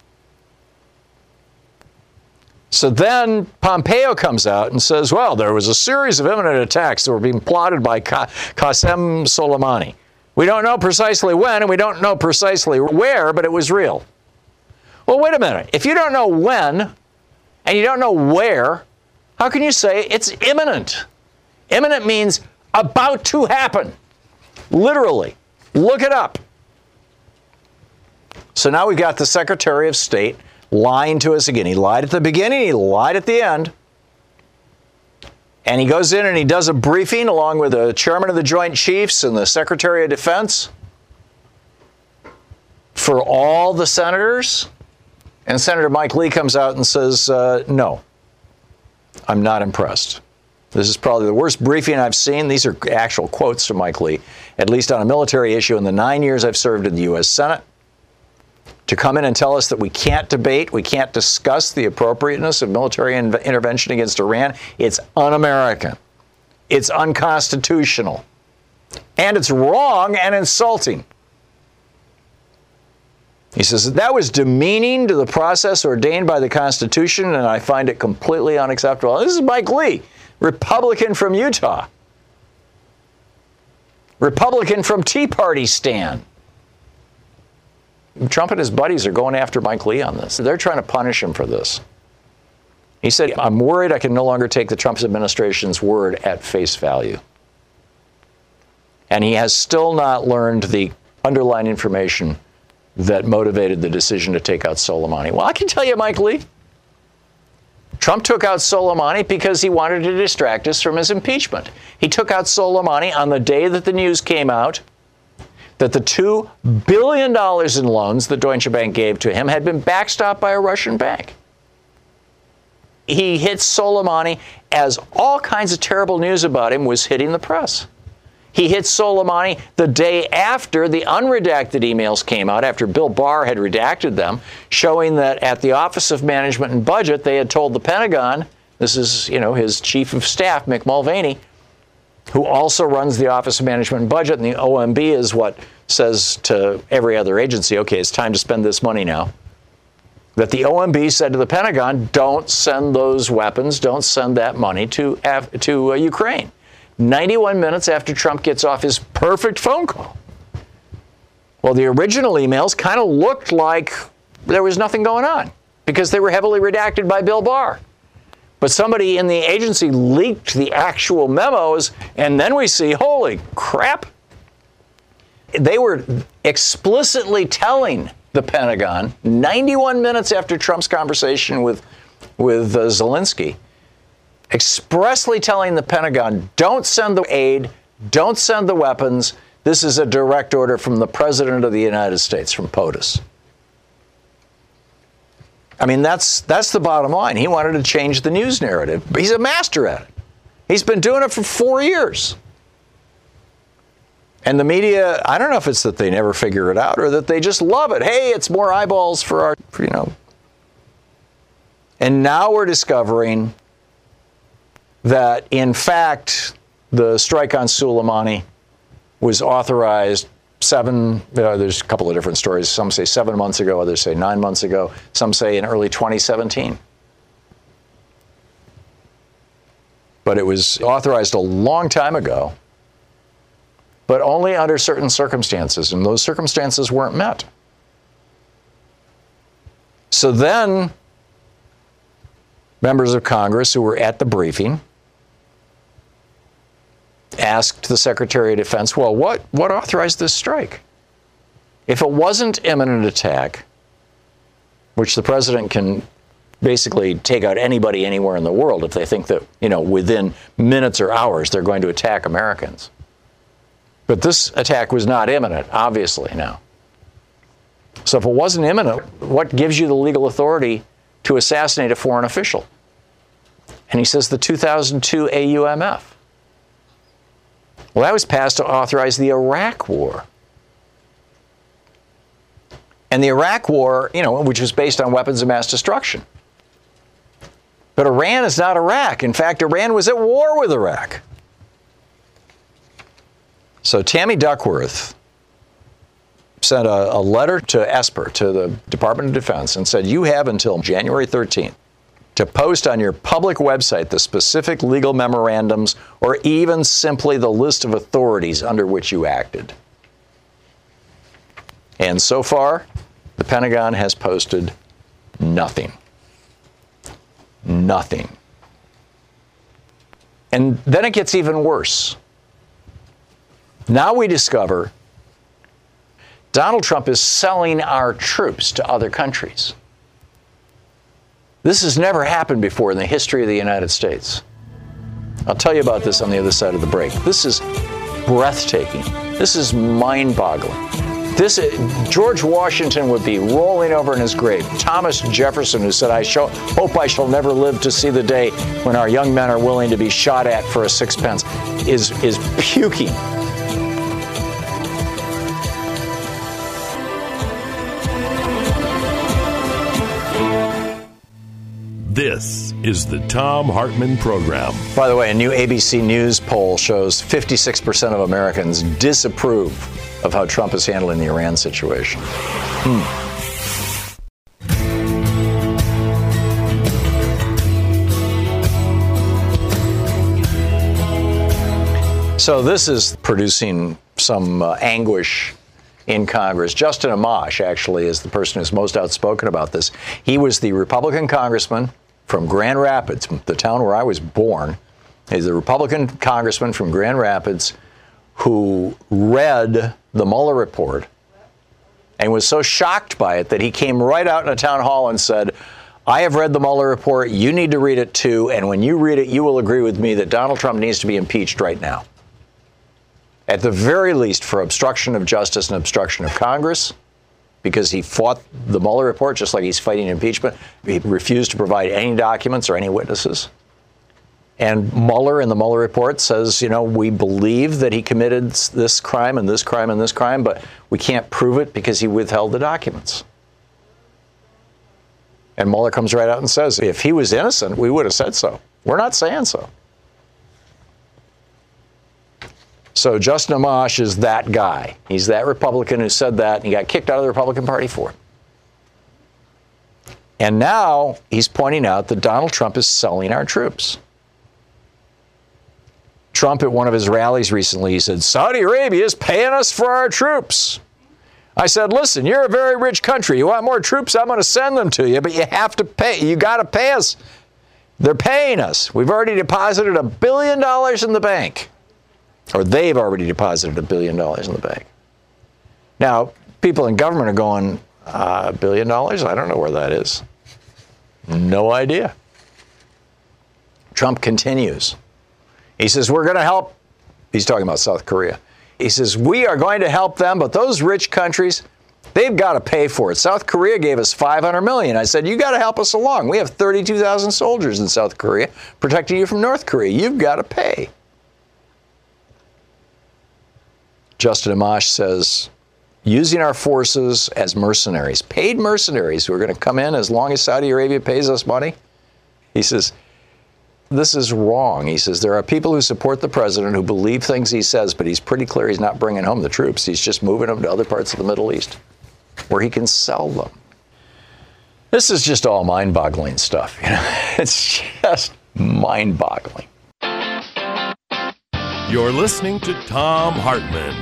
So then Pompeo comes out and says, well, there was a series of imminent attacks that were being plotted by Qasem Soleimani. We don't know precisely when, and we don't know precisely where, but it was real. Well, wait a minute. If you don't know when, and you don't know where, how can you say it's imminent? Imminent means about to happen. Literally. Look it up. So now we've got the Secretary of State lying to us again. He lied at the beginning, he lied at the end. And he goes in and he does a briefing along with the chairman of the Joint Chiefs and the Secretary of Defense for all the senators. And Senator Mike Lee comes out and says, uh, no. I'm not impressed. This is probably the worst briefing I've seen. These are actual quotes from Mike Lee, at least on a military issue in the nine years I've served in the U S Senate. To come in and tell us that we can't debate, we can't discuss the appropriateness of military in- intervention against Iran, it's un-American. It's unconstitutional. And it's wrong and insulting. He says, that was demeaning to the process ordained by the Constitution, and I find it completely unacceptable. This is Mike Lee, Republican from Utah. Republican from Tea Party stand. Trump and his buddies are going after Mike Lee on this. They're trying to punish him for this. He said, I'm worried I can no longer take the Trump administration's word at face value. And he has still not learned the underlying information that motivated the decision to take out Soleimani. Well, I can tell you, Mike Lee, Trump took out Soleimani because he wanted to distract us from his impeachment. He took out Soleimani on the day that the news came out that the two billion dollars in loans that Deutsche Bank gave to him had been backstopped by a Russian bank. He hit Soleimani as all kinds of terrible news about him was hitting the press. He hit Soleimani the day after the unredacted emails came out, after Bill Barr had redacted them, showing that at the Office of Management and Budget, they had told the Pentagon, this is, you know, his chief of staff, Mick Mulvaney, who also runs the Office of Management and Budget, and the O M B is what says to every other agency, okay, it's time to spend this money now, that the O M B said to the Pentagon, don't send those weapons, don't send that money to, to uh, Ukraine. ninety-one minutes after Trump gets off his perfect phone call. Well, the original emails kind of looked like there was nothing going on because they were heavily redacted by Bill Barr. But somebody in the agency leaked the actual memos, and then we see, holy crap. They were explicitly telling the Pentagon, ninety-one minutes after Trump's conversation with, with uh, Zelensky, expressly telling the Pentagon, don't send the aid, don't send the weapons. This is a direct order from the President of the United States, from POTUS. I mean, that's that's the bottom line. He wanted to change the news narrative. But he's a master at it. He's been doing it for four years. And the media, I don't know if it's that they never figure it out or that they just love it. Hey, it's more eyeballs for our, for, you know. And now we're discovering that, in fact, the strike on Soleimani was authorized seven, uh, there's a couple of different stories. Some say seven months ago, others say nine months ago. Some say in early twenty seventeen. But it was authorized a long time ago, but only under certain circumstances, and those circumstances weren't met. So then, members of Congress who were at the briefing asked the Secretary of Defense, well, what, what authorized this strike? If it wasn't imminent attack, which the president can basically take out anybody anywhere in the world if they think that, you know, within minutes or hours they're going to attack Americans. But this attack was not imminent, obviously, now. So if it wasn't imminent, what gives you the legal authority to assassinate a foreign official? And he says the two thousand two A U M F. Well, that was passed to authorize the Iraq War. And the Iraq War, you know, which was based on weapons of mass destruction. But Iran is not Iraq. In fact, Iran was at war with Iraq. So Tammy Duckworth sent a, a letter to Esper, to the Department of Defense, and said, you have until January thirteenth to post on your public website the specific legal memorandums or even simply the list of authorities under which you acted. And so far, the Pentagon has posted nothing. Nothing. And then it gets even worse. Now we discover Donald Trump is selling our troops to other countries. This has never happened before in the history of the United States. I'll tell you about this on the other side of the break. This is breathtaking. This is mind-boggling. This George Washington would be rolling over in his grave. Thomas Jefferson, who said, I shall, hope I shall never live to see the day when our young men are willing to be shot at for a sixpence, is, is puking. This is the Thom Hartmann Program. By the way, a new A B C News poll shows fifty-six percent of Americans disapprove of how Trump is handling the Iran situation. Hmm. So this is producing some uh, anguish in Congress. Justin Amash, actually, is the person who's most outspoken about this. He was the Republican congressman from Grand Rapids, the town where I was born. He's a Republican congressman from Grand Rapids who read the Mueller report and was so shocked by it that he came right out in a town hall and said, I have read the Mueller report. You need to read it, too. And when you read it, you will agree with me that Donald Trump needs to be impeached right now. At the very least, for obstruction of justice and obstruction of Congress, because he fought the Mueller report just like he's fighting impeachment. He refused to provide any documents or any witnesses. And Mueller in the Mueller report says, you know, we believe that he committed this crime and this crime and this crime, but we can't prove it because he withheld the documents. And Mueller comes right out and says, if he was innocent, we would have said so. We're not saying so. So Justin Amash is that guy. He's that Republican who said that, and he got kicked out of the Republican Party for it. And now he's pointing out that Donald Trump is selling our troops. Trump, at one of his rallies recently, he said, Saudi Arabia is paying us for our troops. I said, listen, you're a very rich country. You want more troops? I'm going to send them to you, but you have to pay. You got to pay us. They're paying us. We've already deposited a billion dollars in the bank. Or they've already deposited a billion dollars in the bank. Now, people in government are going, a uh, billion dollars? I don't know where that is. No idea. Trump continues. He says, we're going to help. He's talking about South Korea. He says, we are going to help them, but those rich countries, they've got to pay for it. South Korea gave us five hundred million dollars. I said, you got to help us along. We have thirty-two thousand soldiers in South Korea protecting you from North Korea. You've got to pay. Justin Amash says, using our forces as mercenaries, paid mercenaries who are going to come in as long as Saudi Arabia pays us money. He says, this is wrong. He says, there are people who support the president who believe things he says, but he's pretty clear he's not bringing home the troops. He's just moving them to other parts of the Middle East where he can sell them. This is just all mind-boggling stuff. You know, it's just mind-boggling. You're listening to Thom Hartmann.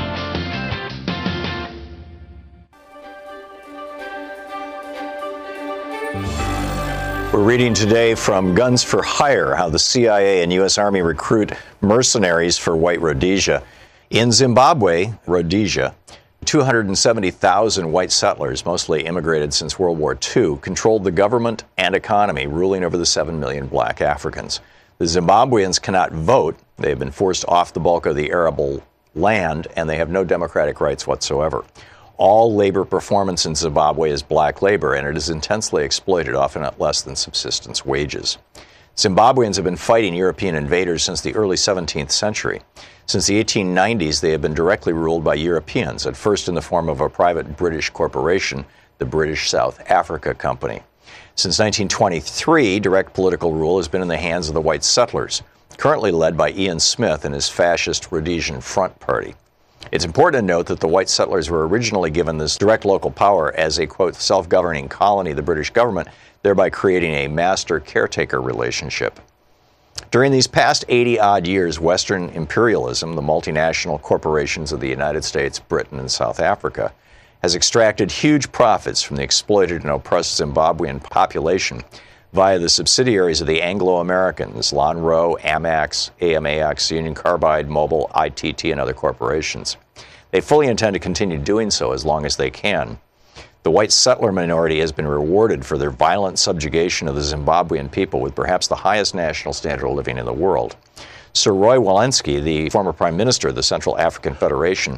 We're reading today from Guns for Hire, how the C I A and U S Army recruit mercenaries for white Rhodesia. In Zimbabwe, Rhodesia, two hundred seventy thousand white settlers, mostly immigrated since World War Two, controlled the government and economy, ruling over the seven million black Africans. The Zimbabweans cannot vote. They have been forced off the bulk of the arable land, and they have no democratic rights whatsoever. All labor performance in Zimbabwe is black labor, and it is intensely exploited, often at less than subsistence wages. Zimbabweans have been fighting European invaders since the early seventeenth century. Since the eighteen nineties, they have been directly ruled by Europeans, at first in the form of a private British corporation, the British South Africa Company. Since nineteen twenty-three, direct political rule has been in the hands of the white settlers, currently led by Ian Smith and his fascist Rhodesian Front Party. It's important to note that the white settlers were originally given this direct local power as a, quote, self-governing colony of the British government, thereby creating a master-caretaker relationship. During these past eighty-odd years, Western imperialism, the multinational corporations of the United States, Britain, and South Africa, has extracted huge profits from the exploited and oppressed Zimbabwean population via the subsidiaries of the Anglo-Americans, Lonrho, Amex, A M A X, Union Carbide, Mobil, I T T, and other corporations. They fully intend to continue doing so as long as they can. The white settler minority has been rewarded for their violent subjugation of the Zimbabwean people with perhaps the highest national standard of living in the world. Sir Roy Welensky, the former Prime Minister of the Central African Federation,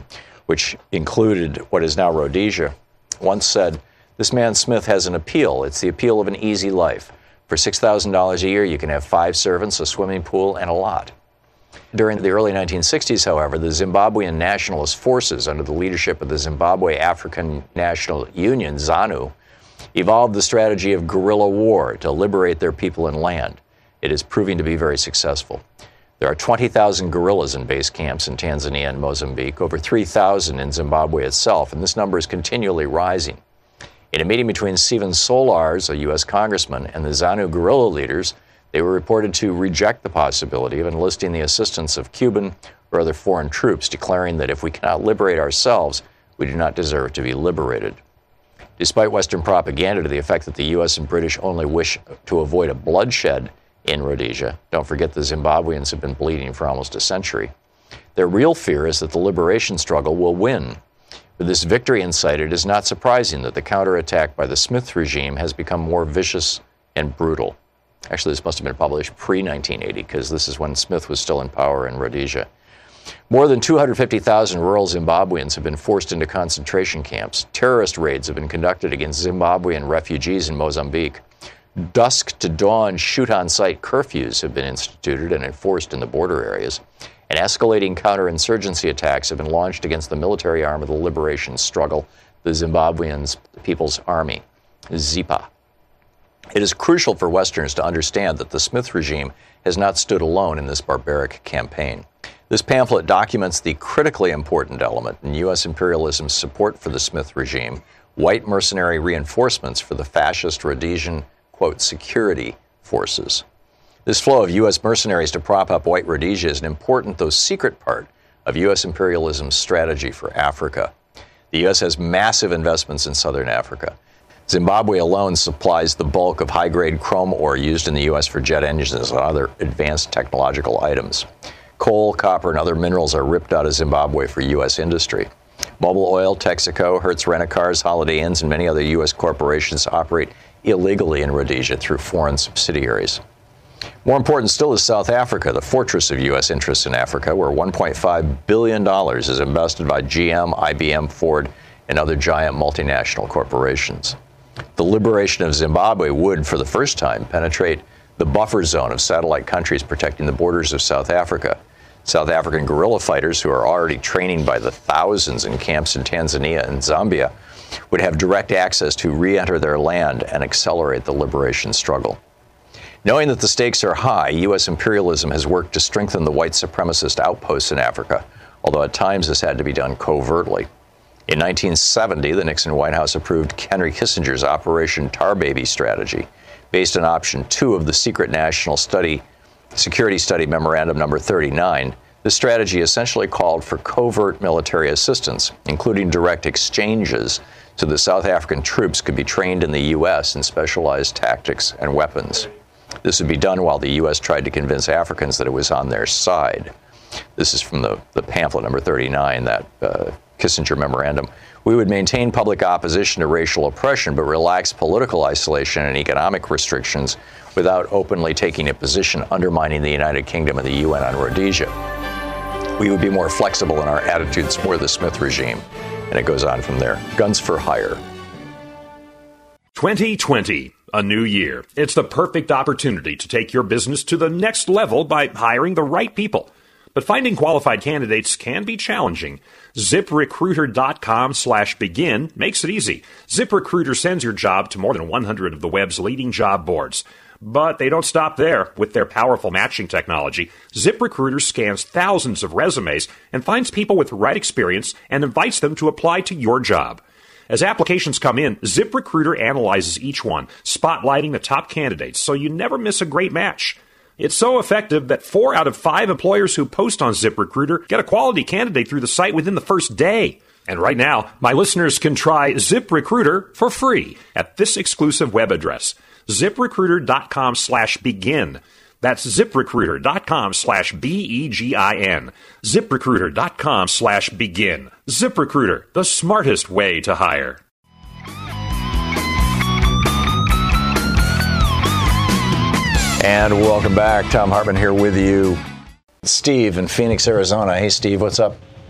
which included what is now Rhodesia, once said, "This man Smith has an appeal. It's the appeal of an easy life. For six thousand dollars a year, you can have five servants, a swimming pool, and a lot." During the early nineteen sixties, however, the Zimbabwean nationalist forces, under the leadership of the Zimbabwe African National Union, ZANU, evolved the strategy of guerrilla war to liberate their people and land. It is proving to be very successful. There are twenty thousand guerrillas in base camps in Tanzania and Mozambique, over three thousand in Zimbabwe itself, and this number is continually rising. In a meeting between Stephen Solars, a U S congressman, and the ZANU guerrilla leaders, they were reported to reject the possibility of enlisting the assistance of Cuban or other foreign troops, declaring that if we cannot liberate ourselves, we do not deserve to be liberated. Despite Western propaganda to the effect that the U S and British only wish to avoid a bloodshed in Rhodesia, don't forget the Zimbabweans have been bleeding for almost a century, their real fear is that the liberation struggle will win. With this victory in sight, it is not surprising that the counterattack by the Smith regime has become more vicious and brutal. Actually, this must have been published pre nineteen eighty, because this is when Smith was still in power in Rhodesia. More than two hundred fifty thousand rural Zimbabweans have been forced into concentration camps. Terrorist raids have been conducted against Zimbabwean refugees in Mozambique. Dusk to dawn shoot-on-sight curfews have been instituted and enforced in the border areas. And escalating counterinsurgency attacks have been launched against the military arm of the liberation struggle, the Zimbabwean People's Army, ZIPA. It is crucial for Westerners to understand that the Smith regime has not stood alone in this barbaric campaign. This pamphlet documents the critically important element in U S imperialism's support for the Smith regime, white mercenary reinforcements for the fascist Rhodesian, quote, security forces. This flow of U S mercenaries to prop up white Rhodesia is an important, though secret, part of U S imperialism's strategy for Africa. The U S has massive investments in southern Africa. Zimbabwe alone supplies the bulk of high-grade chrome ore used in the U S for jet engines and other advanced technological items. Coal, copper, and other minerals are ripped out of Zimbabwe for U S industry. Mobil Oil, Texaco, Hertz Rent-A-Cars, Holiday Inns, and many other U S corporations operate illegally in Rhodesia through foreign subsidiaries. More important still is South Africa, the fortress of U S interests in Africa, where one point five billion dollars is invested by G M, I B M, Ford, and other giant multinational corporations. The liberation of Zimbabwe would, for the first time, penetrate the buffer zone of satellite countries protecting the borders of South Africa. South African guerrilla fighters, who are already training by the thousands in camps in Tanzania and Zambia, would have direct access to re-enter their land and accelerate the liberation struggle. Knowing that the stakes are high, U S imperialism has worked to strengthen the white supremacist outposts in Africa, although at times this had to be done covertly. In nineteen seventy, the Nixon White House approved Henry Kissinger's Operation Tar Baby strategy, based on option two of the secret national study, security study memorandum number thirty-nine. This strategy essentially called for covert military assistance, including direct exchanges, so the South African troops could be trained in the U S in specialized tactics and weapons. This would be done while the U S tried to convince Africans that it was on their side. This is from the, the pamphlet number thirty-nine, that uh, Kissinger memorandum. We would maintain public opposition to racial oppression, but relax political isolation and economic restrictions without openly taking a position undermining the United Kingdom and the U N on Rhodesia. We would be more flexible in our attitudes toward the Smith regime. And it goes on from there. Guns for hire. twenty twenty, a new year. It's the perfect opportunity to take your business to the next level by hiring the right people. But finding qualified candidates can be challenging. ZipRecruiter.com slash begin makes it easy. ZipRecruiter sends your job to more than one hundred of the web's leading job boards. But they don't stop there. With their powerful matching technology, ZipRecruiter scans thousands of resumes and finds people with the right experience and invites them to apply to your job. As applications come in, ZipRecruiter analyzes each one, spotlighting the top candidates so you never miss a great match. It's so effective that four out of five employers who post on ZipRecruiter get a quality candidate through the site within the first day. And right now, my listeners can try ZipRecruiter for free at this exclusive web address, ZipRecruiter.com slash begin. That's ZipRecruiter.com slash B E G I N. ZipRecruiter.com slash begin. ZipRecruiter, the smartest way to hire. And welcome back. Tom Hartman here with you. Steve in Phoenix, Arizona. Hey, Steve, what's up?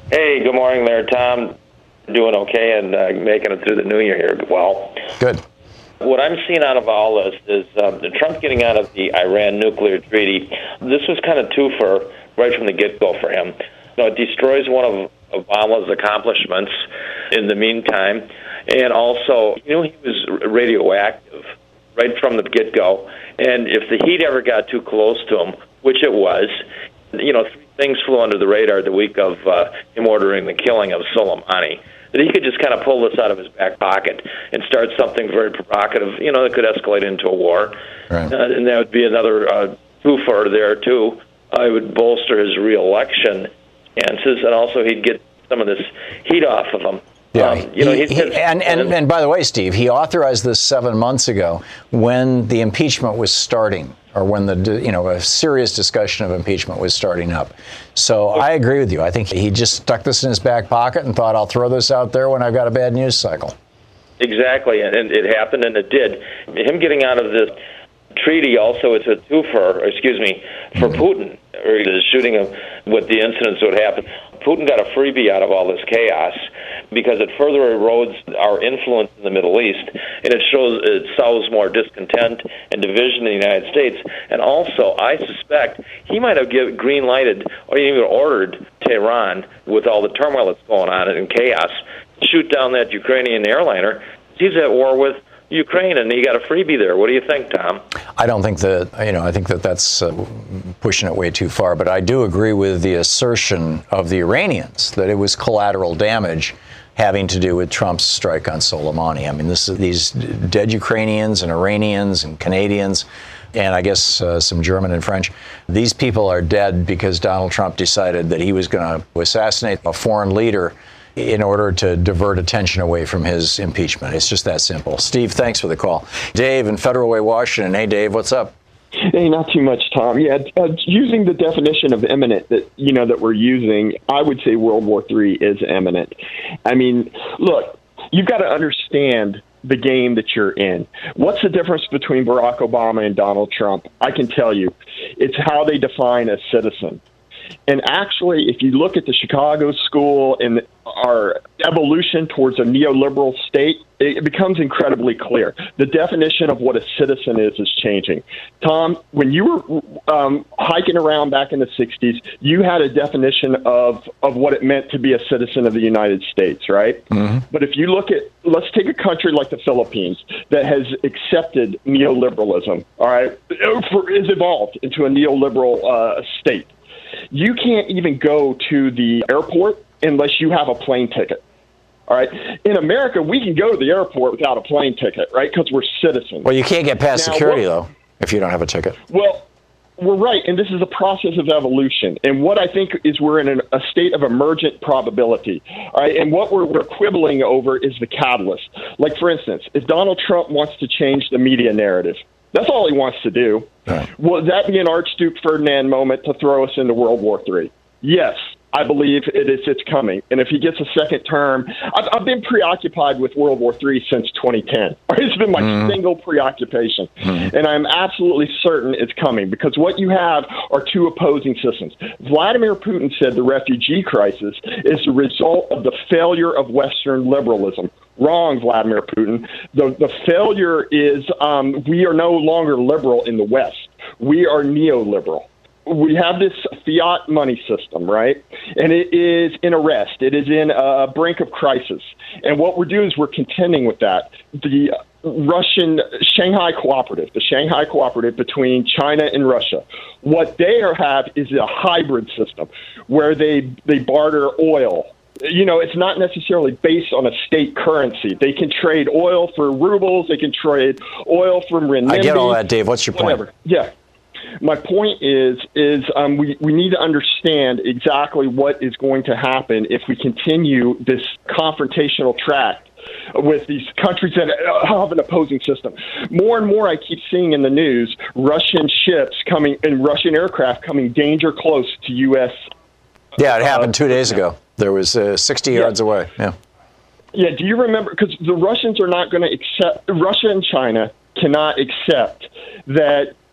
Hey, good morning there, Tom. Doing okay and uh, making it through the new year here well. Good. What I'm seeing out of all this is um, Trump getting out of the Iran nuclear treaty. This was kind of twofer right from the get-go for him. You know, it destroys one of Obama's accomplishments in the meantime, and also, you know, he was radioactive right from the get-go, and if the heat ever got too close to him, which it was, you know, three things flew under the radar the week of uh, him ordering the killing of Soleimani, that he could just kind of pull this out of his back pocket and start something very provocative, you know, that could escalate into a war. Right. Uh, and that would be another uh, twofer there, too. I would bolster his reelection chances, and also he'd get some of this heat off of him. Yeah, um, you know, he, he's he, and, and, and by the way, Steve, he authorized this seven months ago when the impeachment was starting, or when the, you know, a serious discussion of impeachment was starting up. So I agree with you. I think he just stuck this in his back pocket and thought, I'll throw this out there when I've got a bad news cycle. Exactly, and it happened, and it did. Him getting out of this treaty also, it's a twofer, excuse me, for mm-hmm. Putin, or the shooting of what the incidents would happen. Putin got a freebie out of all this chaos because it further erodes our influence in the Middle East, and it shows it sows more discontent and division in the United States. And also, I suspect he might have give, green-lighted or even ordered Tehran, with all the turmoil that's going on and chaos, shoot down that Ukrainian airliner. He's at war with Ukraine, and he got a freebie there. What do you think, Tom? I don't think that, you know, I think that that's uh, pushing it way too far, but I do agree with the assertion of the Iranians that it was collateral damage having to do with Trump's strike on Soleimani. I mean, this is these dead Ukrainians and Iranians and Canadians, and I guess uh, some German and French. These people are dead because Donald Trump decided that he was going to assassinate a foreign leader in order to divert attention away from his impeachment. It's just that simple. Steve, thanks for the call. Dave in Federal Way, Washington. Hey, Dave, what's up? Hey, not too much, Tom. Yeah, uh, using the definition of imminent that you know that we're using, I would say World War Three is imminent. I mean, look, you've got to understand the game that you're in. What's the difference between Barack Obama and Donald Trump? I can tell you, it's how they define a citizen. And actually, if you look at the Chicago School and our evolution towards a neoliberal state, it becomes incredibly clear. The definition of what a citizen is is changing. Tom, when you were um, hiking around back in the sixties, you had a definition of, of what it meant to be a citizen of the United States, right? Mm-hmm. But if you look at, let's take a country like the Philippines that has accepted neoliberalism, all right, for, is evolved into a neoliberal uh, state. You can't even go to the airport unless you have a plane ticket. All right. In America, we can go to the airport without a plane ticket, right? Because we're citizens. Well, you can't get past now, security, what, though, if you don't have a ticket. Well, we're right. And this is a process of evolution. And what I think is we're in an, a state of emergent probability. All right. And what we're, we're quibbling over is the catalyst. Like, for instance, if Donald Trump wants to change the media narrative, that's all he wants to do. Right. Will that be an Archduke Ferdinand moment to throw us into World War Three? Yes, I believe it is. It's coming. And if he gets a second term, I've, I've been preoccupied with World War Three since twenty ten. It's been my mm. single preoccupation. Mm. And I'm absolutely certain it's coming because what you have are two opposing systems. Vladimir Putin said the refugee crisis is the result of the failure of Western liberalism. Wrong, Vladimir Putin. The the failure is um, we are no longer liberal in the West. We are neoliberal. We have this fiat money system, right? And it is in arrest. It is in a brink of crisis. And what we're doing is we're contending with that. The Russian Shanghai Cooperative, the Shanghai Cooperative between China and Russia, what they are, have is a hybrid system where they they barter oil. You know, it's not necessarily based on a state currency. They can trade oil for rubles. They can trade oil from renminbi. I get all that, Dave. What's your whatever. point? Yeah. My point is, is um, we, we need to understand exactly what is going to happen if we continue this confrontational track with these countries that have an opposing system. More and more I keep seeing in the news Russian ships coming and Russian aircraft coming danger close to U S Yeah, it happened uh, two days ago. There was uh, sixty yeah. yards away. Yeah. Yeah. Do you remember? Because the Russians are not going to accept. Russia and China cannot accept that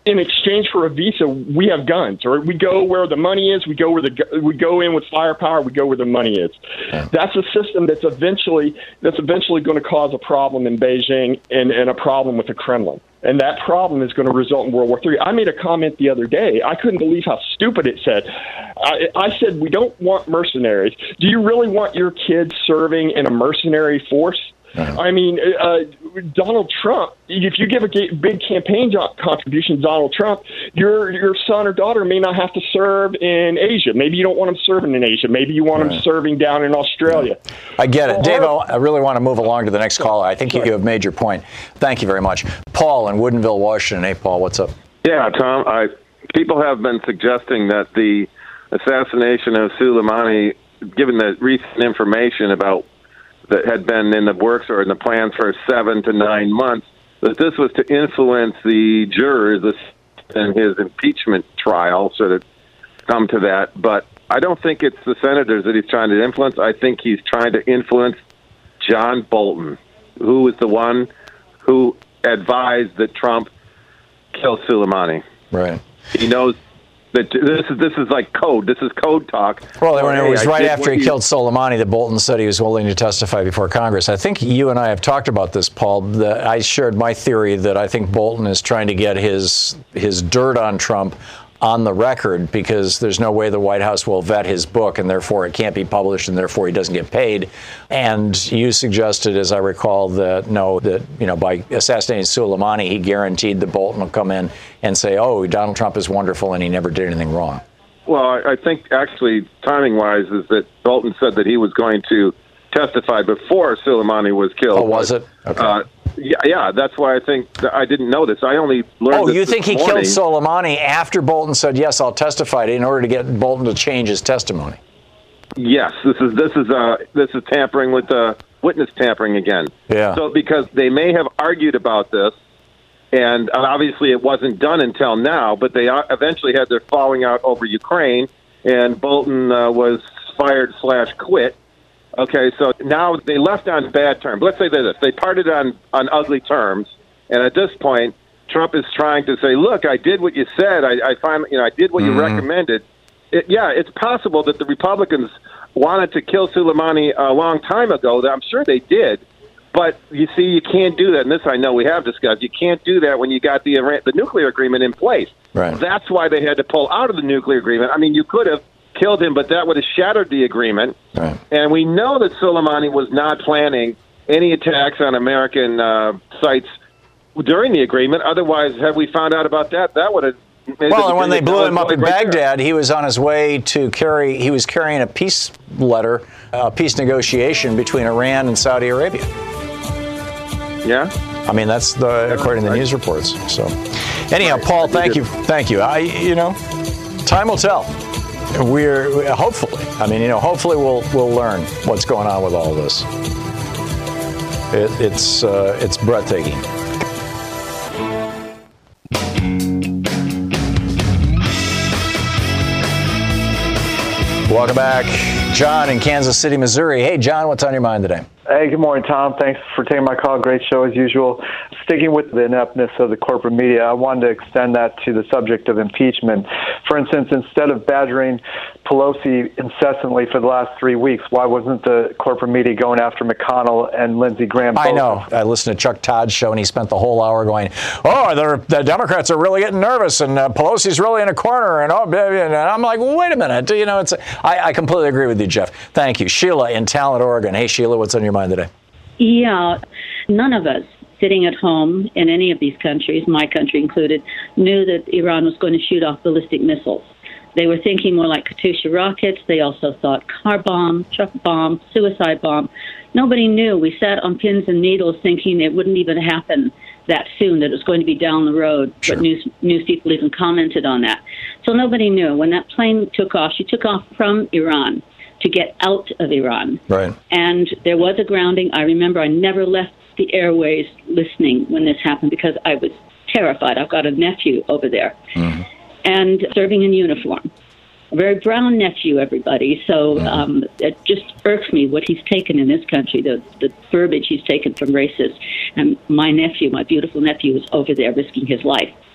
in exchange for a visa, we have guns, or we go where the money is. We go where the we go in with firepower. We go where the money is. Yeah. That's a system that's eventually that's eventually going to cause a problem in Beijing and, and a problem with the Kremlin. And that problem is going to result in World War Three. I made a comment the other day. I couldn't believe how stupid it said. I, I said, we don't want mercenaries. Do you really want your kids serving in a mercenary force? Uh-huh. I mean, uh, Donald Trump, if you give a big campaign contribution to Donald Trump, your your son or daughter may not have to serve in Asia. Maybe you don't want them serving in Asia. Maybe you want right. them serving down in Australia. I get it. Dave, I really want to move along to the next caller. I think you have made your point. Thank you very much. Paul in Woodinville, Washington. Hey, Paul, what's up? Yeah, Tom, I, people have been suggesting that the assassination of Soleimani, given the recent information about that had been in the works or in the plans for seven to nine months, that this was to influence the jurors in his impeachment trial, sort of come to that. But I don't think it's the senators that he's trying to influence. I think he's trying to influence John Bolton, who was the one who advised that Trump kill Soleimani. Right. He knows that this is this is like code. This is code talk. Well, it was right after he killed Soleimani that Bolton said he was willing to testify before Congress. I think you and I have talked about this, Paul. The, I shared my theory that I think Bolton is trying to get his his dirt on Trump on the record, because there's no way the White House will vet his book, and therefore it can't be published, and therefore he doesn't get paid. And you suggested, as I recall, that no, that you know, by assassinating Soleimani, he guaranteed that Bolton will come in and say, "Oh, Donald Trump is wonderful, and he never did anything wrong." Well, I think actually, timing-wise, is that Bolton said that he was going to testify before Soleimani was killed. Oh, was it? Okay. Uh, Yeah, yeah, that's why I think that I didn't know this. I only learned. Oh, this you think this he morning. killed Soleimani after Bolton said, "Yes, I'll testify," in order to get Bolton to change his testimony? Yes, this is this is uh this is tampering with the uh, witness tampering again. Yeah. So because they may have argued about this, and obviously it wasn't done until now, but they eventually had their falling out over Ukraine, and Bolton uh, was fired slash quit. Okay, so now they left on bad terms. Let's say this. They parted on, on ugly terms, and at this point, Trump is trying to say, look, I did what you said. I, I finally, you know, I did what mm-hmm. you recommended. It, yeah, it's possible that the Republicans wanted to kill Soleimani a long time ago. I'm sure they did. But, you see, you can't do that. And this I know we have discussed. You can't do that when you got the, the nuclear agreement in place. Right. That's why they had to pull out of the nuclear agreement. I mean, you could have killed him, but that would have shattered the agreement. Right. And we know that Soleimani was not planning any attacks on American uh, sites during the agreement. Otherwise, had we found out about that, that would have made well, and when they blew him up in right Baghdad, there. He was on his way to carry, he was carrying a peace letter, a peace negotiation between Iran and Saudi Arabia. Yeah. I mean, that's the, according to the news reports. So anyhow, right. Paul, thank you. Thank you. I, you know, time will tell. We're hopefully, I mean, you know, hopefully we'll we'll learn what's going on with all of this. It, it's uh, it's breathtaking. Welcome back, John in Kansas City, Missouri. Hey, John, what's on your mind today? Hey, good morning, Tom. Thanks for taking my call. Great show as usual. Sticking with the ineptness of the corporate media, I wanted to extend that to the subject of impeachment. For instance, instead of badgering Pelosi incessantly for the last three weeks, why wasn't the corporate media going after McConnell and Lindsey Graham? I know. I listened to Chuck Todd's show, and he spent the whole hour going, oh, the Democrats are really getting nervous, and uh, Pelosi's really in a corner, and oh, and I'm like, well, wait a minute. You know, it's. I, I completely agree with you, Jeff. Thank you. Sheila in Talent, Oregon. Hey, Sheila, what's on your mind today? Yeah, none of us sitting at home in any of these countries, my country included, knew that Iran was going to shoot off ballistic missiles. They were thinking more like Katyusha rockets. They also thought car bomb, truck bomb, suicide bomb. Nobody knew. We sat on pins and needles thinking it wouldn't even happen that soon, that it was going to be down the road. Sure. But news, news people even commented on that. So nobody knew. When that plane took off, she took off from Iran to get out of Iran. Right. And there was a grounding. I remember I never left the airways listening when this happened because I was terrified. I've got a nephew over there mm-hmm. and serving in uniform. A very brown nephew, everybody. So mm-hmm. um, it just irks me what he's taken in this country, the, the verbiage he's taken from racists. And my nephew, my beautiful nephew, is over there risking his life.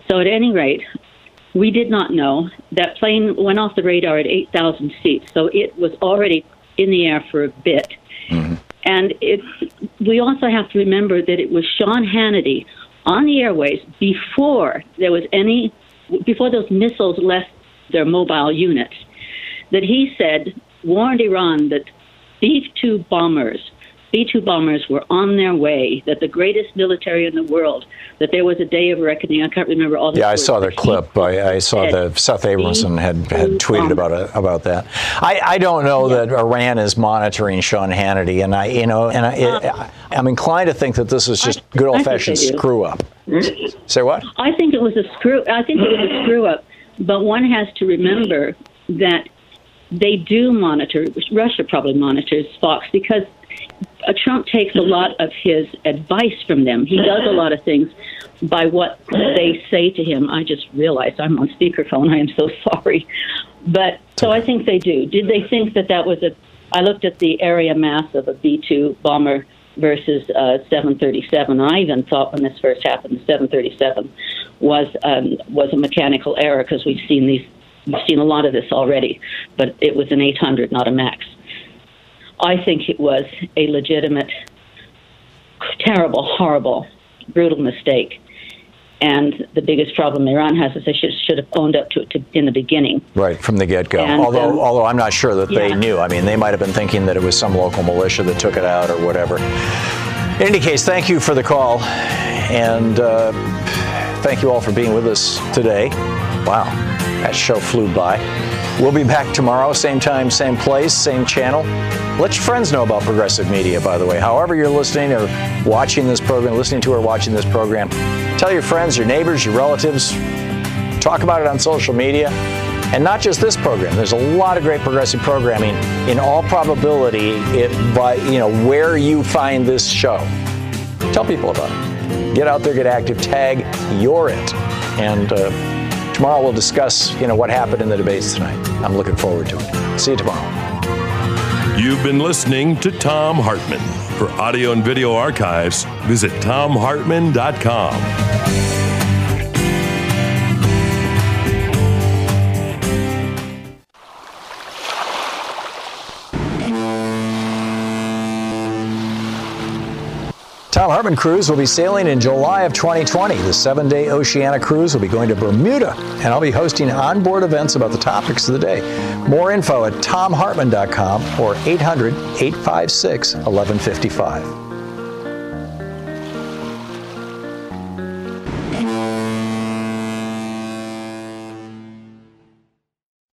So at any rate, we did not know. That plane went off the radar at eight thousand feet, so it was already in the air for a bit. Mm-hmm. And it, we also have to remember that it was Sean Hannity on the airways before there was any, before those missiles left their mobile units, that he said, warned Iran that B two bombers, B two bombers were on their way, that the greatest military in the world, that there was a day of reckoning. I can't remember all the Yeah, words, I saw the clip. I, I saw that Seth Abramson had, had tweeted about it, about that. I, I don't know yeah. that Iran is monitoring Sean Hannity, and I, you know, and I, it, I'm inclined to think that this is just good old-fashioned screw up. Say what? I think it was a screw. I think it was a screw up, but one has to remember that they do monitor. Russia probably monitors Fox because uh, Trump takes a lot of his advice from them. He does a lot of things by what they say to him. I just realized I'm on speakerphone. I am so sorry. But so I think they do. Did they think that that was a... I looked at the area mass of a B two bomber versus uh, seven thirty-seven. I even thought when this first happened, the seven thirty-seven was um, was a mechanical error because we've seen these we've seen a lot of this already, but it was an eight hundred, not a MAX. I think it was a legitimate, terrible, horrible, brutal mistake. And the biggest problem Iran has is they should, should have owned up to it to, in the beginning. Right, from the get-go. And, although um, although I'm not sure that yeah. they knew. I mean, they might have been thinking that it was some local militia that took it out or whatever. In any case, thank you for the call. And uh, thank you all for being with us today. Wow, that show flew by. We'll be back tomorrow, same time, same place, same channel. Let your friends know about Progressive Media, by the way. However you're listening or watching this program, listening to or watching this program, tell your friends, your neighbors, your relatives. Talk about it on social media. And not just this program. There's a lot of great progressive programming. In all probability, it by you know where you find this show. Tell people about it. Get out there, get active, tag You're It. And uh, tomorrow we'll discuss, you know, what happened in the debates tonight. I'm looking forward to it. See you tomorrow. You've been listening to Thom Hartmann. For audio and video archives, visit thom hartmann dot com. Thom Hartmann Cruise will be sailing in July of twenty twenty. The seven-day Oceania cruise will be going to Bermuda, and I'll be hosting onboard events about the topics of the day. More info at thom hartmann dot com or eight hundred, eight five six, one one five five.